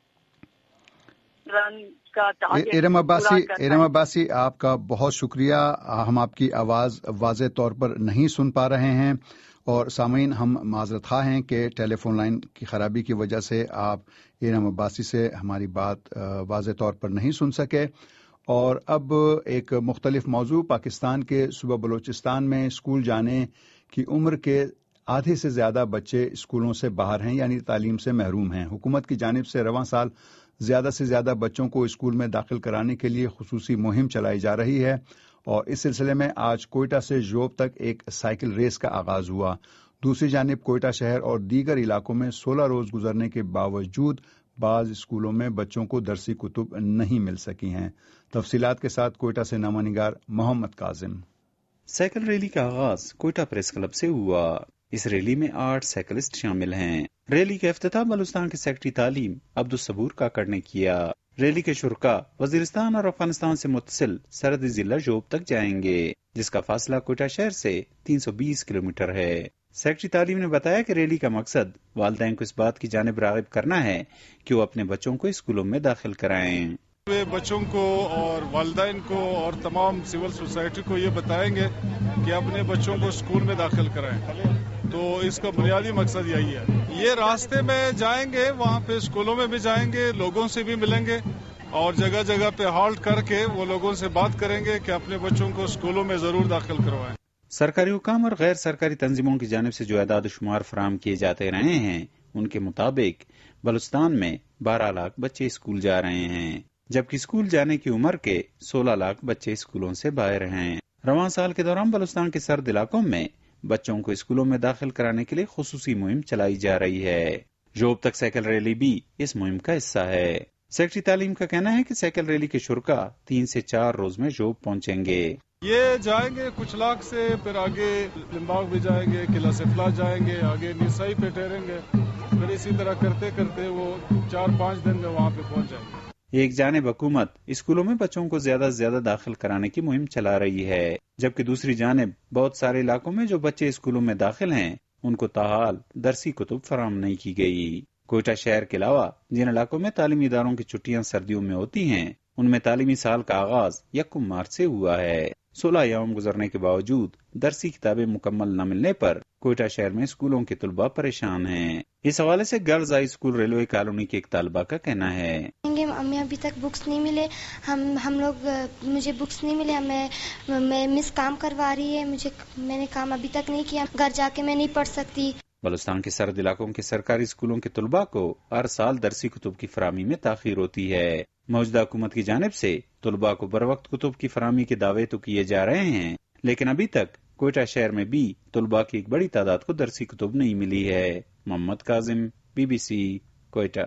رن کا ٹارگیٹ. ارم عباسی ارم عباسی آپ کا بہت شکریہ. ہم آپ کی آواز واضح طور پر نہیں سن پا رہے ہیں، اور سامعین ہم معذرت خواہ ہیں کہ ٹیلی فون لائن کی خرابی کی وجہ سے آپ ارم عباسی سے ہماری بات واضح طور پر نہیں سن سکے. اور اب ایک مختلف موضوع، پاکستان کے صوبہ بلوچستان میں اسکول جانے کی عمر کے آدھے سے زیادہ بچے اسکولوں سے باہر ہیں، یعنی تعلیم سے محروم ہیں. حکومت کی جانب سے رواں سال زیادہ سے زیادہ بچوں کو اسکول میں داخل کرانے کے لیے خصوصی مہم چلائی جا رہی ہے، اور اس سلسلے میں آج کوئٹہ سے جوب تک ایک سائیکل ریس کا آغاز ہوا. دوسری جانب کوئٹہ شہر اور دیگر علاقوں میں سولہ روز گزرنے کے باوجود بعض اسکولوں میں بچوں کو درسی کتب نہیں مل سکی ہیں. تفصیلات کے ساتھ کوئٹہ سے نامہ نگار محمد کاظم. سائیکل ریلی کا آغاز کوئٹہ پریس کلب سے ہوا. اس ریلی میں آٹھ سائیکلسٹ شامل ہیں. ریلی کا افتتاح بلوچستان کے سیکرٹری تعلیم عبدالصبور کاکڑ نے کیا. ریلی کے شرکاء وزیرستان اور افغانستان سے متصل سرحدی ضلع جوب تک جائیں گے، جس کا فاصلہ کوئٹہ شہر سے تین سو بیس کلومیٹر ہے. سیکرٹری تعلیم نے بتایا کہ ریلی کا مقصد والدین کو اس بات کی جانب راغب کرنا ہے کہ وہ اپنے بچوں کو اسکولوں میں داخل کرائیں. بچوں کو اور والدین کو اور تمام سول سوسائٹی کو یہ بتائیں گے کہ اپنے بچوں کو اسکول میں داخل کرائیں. تو اس کا بنیادی مقصد یہی ہے. یہ راستے میں جائیں گے، وہاں پہ اسکولوں میں بھی جائیں گے، لوگوں سے بھی ملیں گے، اور جگہ جگہ پہ ہالٹ کر کے وہ لوگوں سے بات کریں گے کہ اپنے بچوں کو اسکولوں میں ضرور داخل کروائیں. سرکاری حکام اور غیر سرکاری تنظیموں کی جانب سے جو اعداد و شمار فراہم کیے جاتے رہے ہیں، ان کے مطابق بلوچستان میں بارہ لاکھ بچے اسکول جا رہے ہیں، جبکہ اسکول جانے کی عمر کے سولہ لاکھ بچے اسکولوں سے باہر ہیں. رواں سال کے دوران بلوچستان کے سرد علاقوں میں بچوں کو اسکولوں میں داخل کرانے کے لیے خصوصی مہم چلائی جا رہی ہے. جوب تک سائیکل ریلی بھی اس مہم کا حصہ ہے. سیکرٹری تعلیم کا کہنا ہے کہ سائیکل ریلی کے شرکاء تین سے چار روز میں جوب پہنچیں گے. یہ جائیں گے کچھ لاکھ سے، پھر آگے لمباغ بھی جائیں گے، قلعہ سفلا جائیں گے، آگے نیسائی پہ ٹھہریں گے، پھر اسی طرح کرتے کرتے وہ چار پانچ دن میں وہاں پہ پہنچ جائیں گے. ایک جانب حکومت اسکولوں میں بچوں کو زیادہ سے زیادہ داخل کرانے کی مہم چلا رہی ہے، جبکہ دوسری جانب بہت سارے علاقوں میں جو بچے اسکولوں میں داخل ہیں ان کو تاحال درسی کتب فراہم نہیں کی گئی. کوئٹہ شہر کے علاوہ جن علاقوں میں تعلیمی اداروں کی چھٹیاں سردیوں میں ہوتی ہیں، ان میں تعلیمی سال کا آغاز یکم مارچ سے ہوا ہے. سولہ ایام گزرنے کے باوجود درسی کتابیں مکمل نہ ملنے پر کوئٹہ شہر میں اسکولوں کے طلباء پریشان ہیں. اس حوالے سے girls high school railway colony کے ایک طالبہ کا کہنا ہے، ہمیں ابھی تک بکس نہیں ملے، ہم ہم لوگ مجھے بکس نہیں ملے، ہمیں میں مس کام کروا رہی ہے، مجھے میں نے کام ابھی تک نہیں کیا، گھر جا کے میں نہیں پڑھ سکتی. بلوچستان کے سرد علاقوں کے سرکاری اسکولوں کے طلباء کو ہر سال درسی کتب کی فراہمی میں تاخیر ہوتی ہے. موجودہ حکومت کی جانب سے طلباء کو بروقت کتب کی فراہمی کے دعوے تو کیے جا رہے ہیں، لیکن ابھی تک کوئٹہ شہر میں بھی طلباء کی ایک بڑی تعداد کو درسی کتب نہیں ملی ہے. Muhammad Kazim, B B C, Quetta.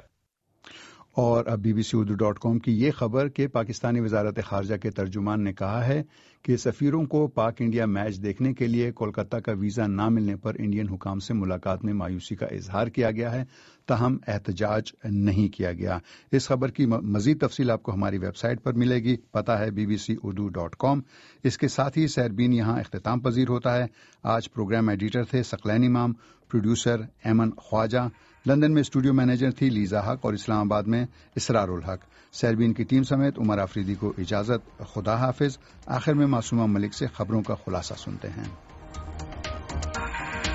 اور اب B B C Urdu dot com کی یہ خبر کہ پاکستانی وزارت خارجہ کے ترجمان نے کہا ہے کہ سفیروں کو پاک انڈیا میچ دیکھنے کے لیے کولکتہ کا ویزا نہ ملنے پر انڈین حکام سے ملاقات میں مایوسی کا اظہار کیا گیا ہے، تاہم احتجاج نہیں کیا گیا. اس خبر کی مزید تفصیل آپ کو ہماری ویب سائٹ پر ملے گی، پتہ ہے B B C Urdu dot com. اس کے ساتھ ہی سیربین یہاں اختتام پذیر ہوتا ہے. آج پروگرام ایڈیٹر تھے ثقلین امام، پروڈیوسر ایمن خواجہ، لندن میں اسٹوڈیو مینیجر تھی لیزا حق اور اسلام آباد میں اسرار الحق. سیربین کی ٹیم سمیت عمر آفریدی کو اجازت. خدا حافظ. آخر میں معصومہ ملک سے خبروں کا خلاصہ سنتے ہیں.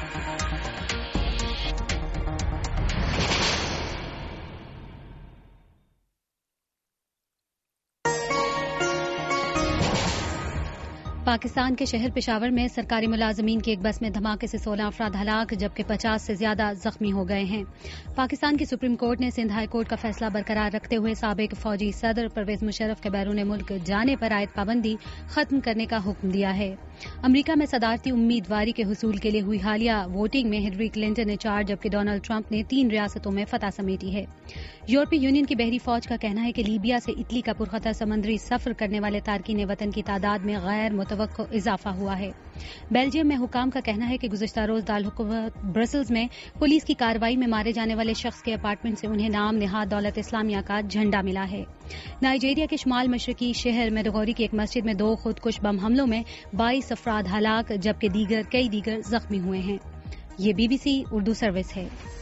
پاکستان کے شہر پشاور میں سرکاری ملازمین کی ایک بس میں دھماکے سے سولہ افراد ہلاک جبکہ پچاس سے زیادہ زخمی ہو گئے ہیں۔ پاکستان کی سپریم کورٹ نے سندھ ہائی کورٹ کا فیصلہ برقرار رکھتے ہوئے سابق فوجی صدر پرویز مشرف کے بیرون ملک جانے پر عائد پابندی ختم کرنے کا حکم دیا ہے۔ امریکہ میں صدارتی امیدواری کے حصول کے لیے ہوئی حالیہ ووٹنگ میں ہلری کلنٹن نے چار جبکہ ڈونلڈ ٹرمپ نے تین ریاستوں میں فتح سمیٹی ہے۔ یورپی یونین کی بحری فوج کا کہنا ہے کہ لیبیا سے اٹلی کا پرخطر سمندری سفر کرنے والے تارکین وطن کی تعداد میں غیر متوقع اضافہ ہوا ہے۔ بیلجیم میں حکام کا کہنا ہے کہ گزشتہ روز دارالحکومت برسلز میں پولیس کی کارروائی میں مارے جانے والے شخص کے اپارٹمنٹ سے انہیں نام نہاد دولت اسلامیہ کا جھنڈا ملا ہے۔ نائجیریا کے شمال مشرقی شہر میڈوگوری کی ایک مسجد میں دو خودکش بم حملوں میں بائیس افراد ہلاک جبکہ دیگر کئی دیگر زخمی ہوئے ہیں۔ یہ B B C Urdu service ہے۔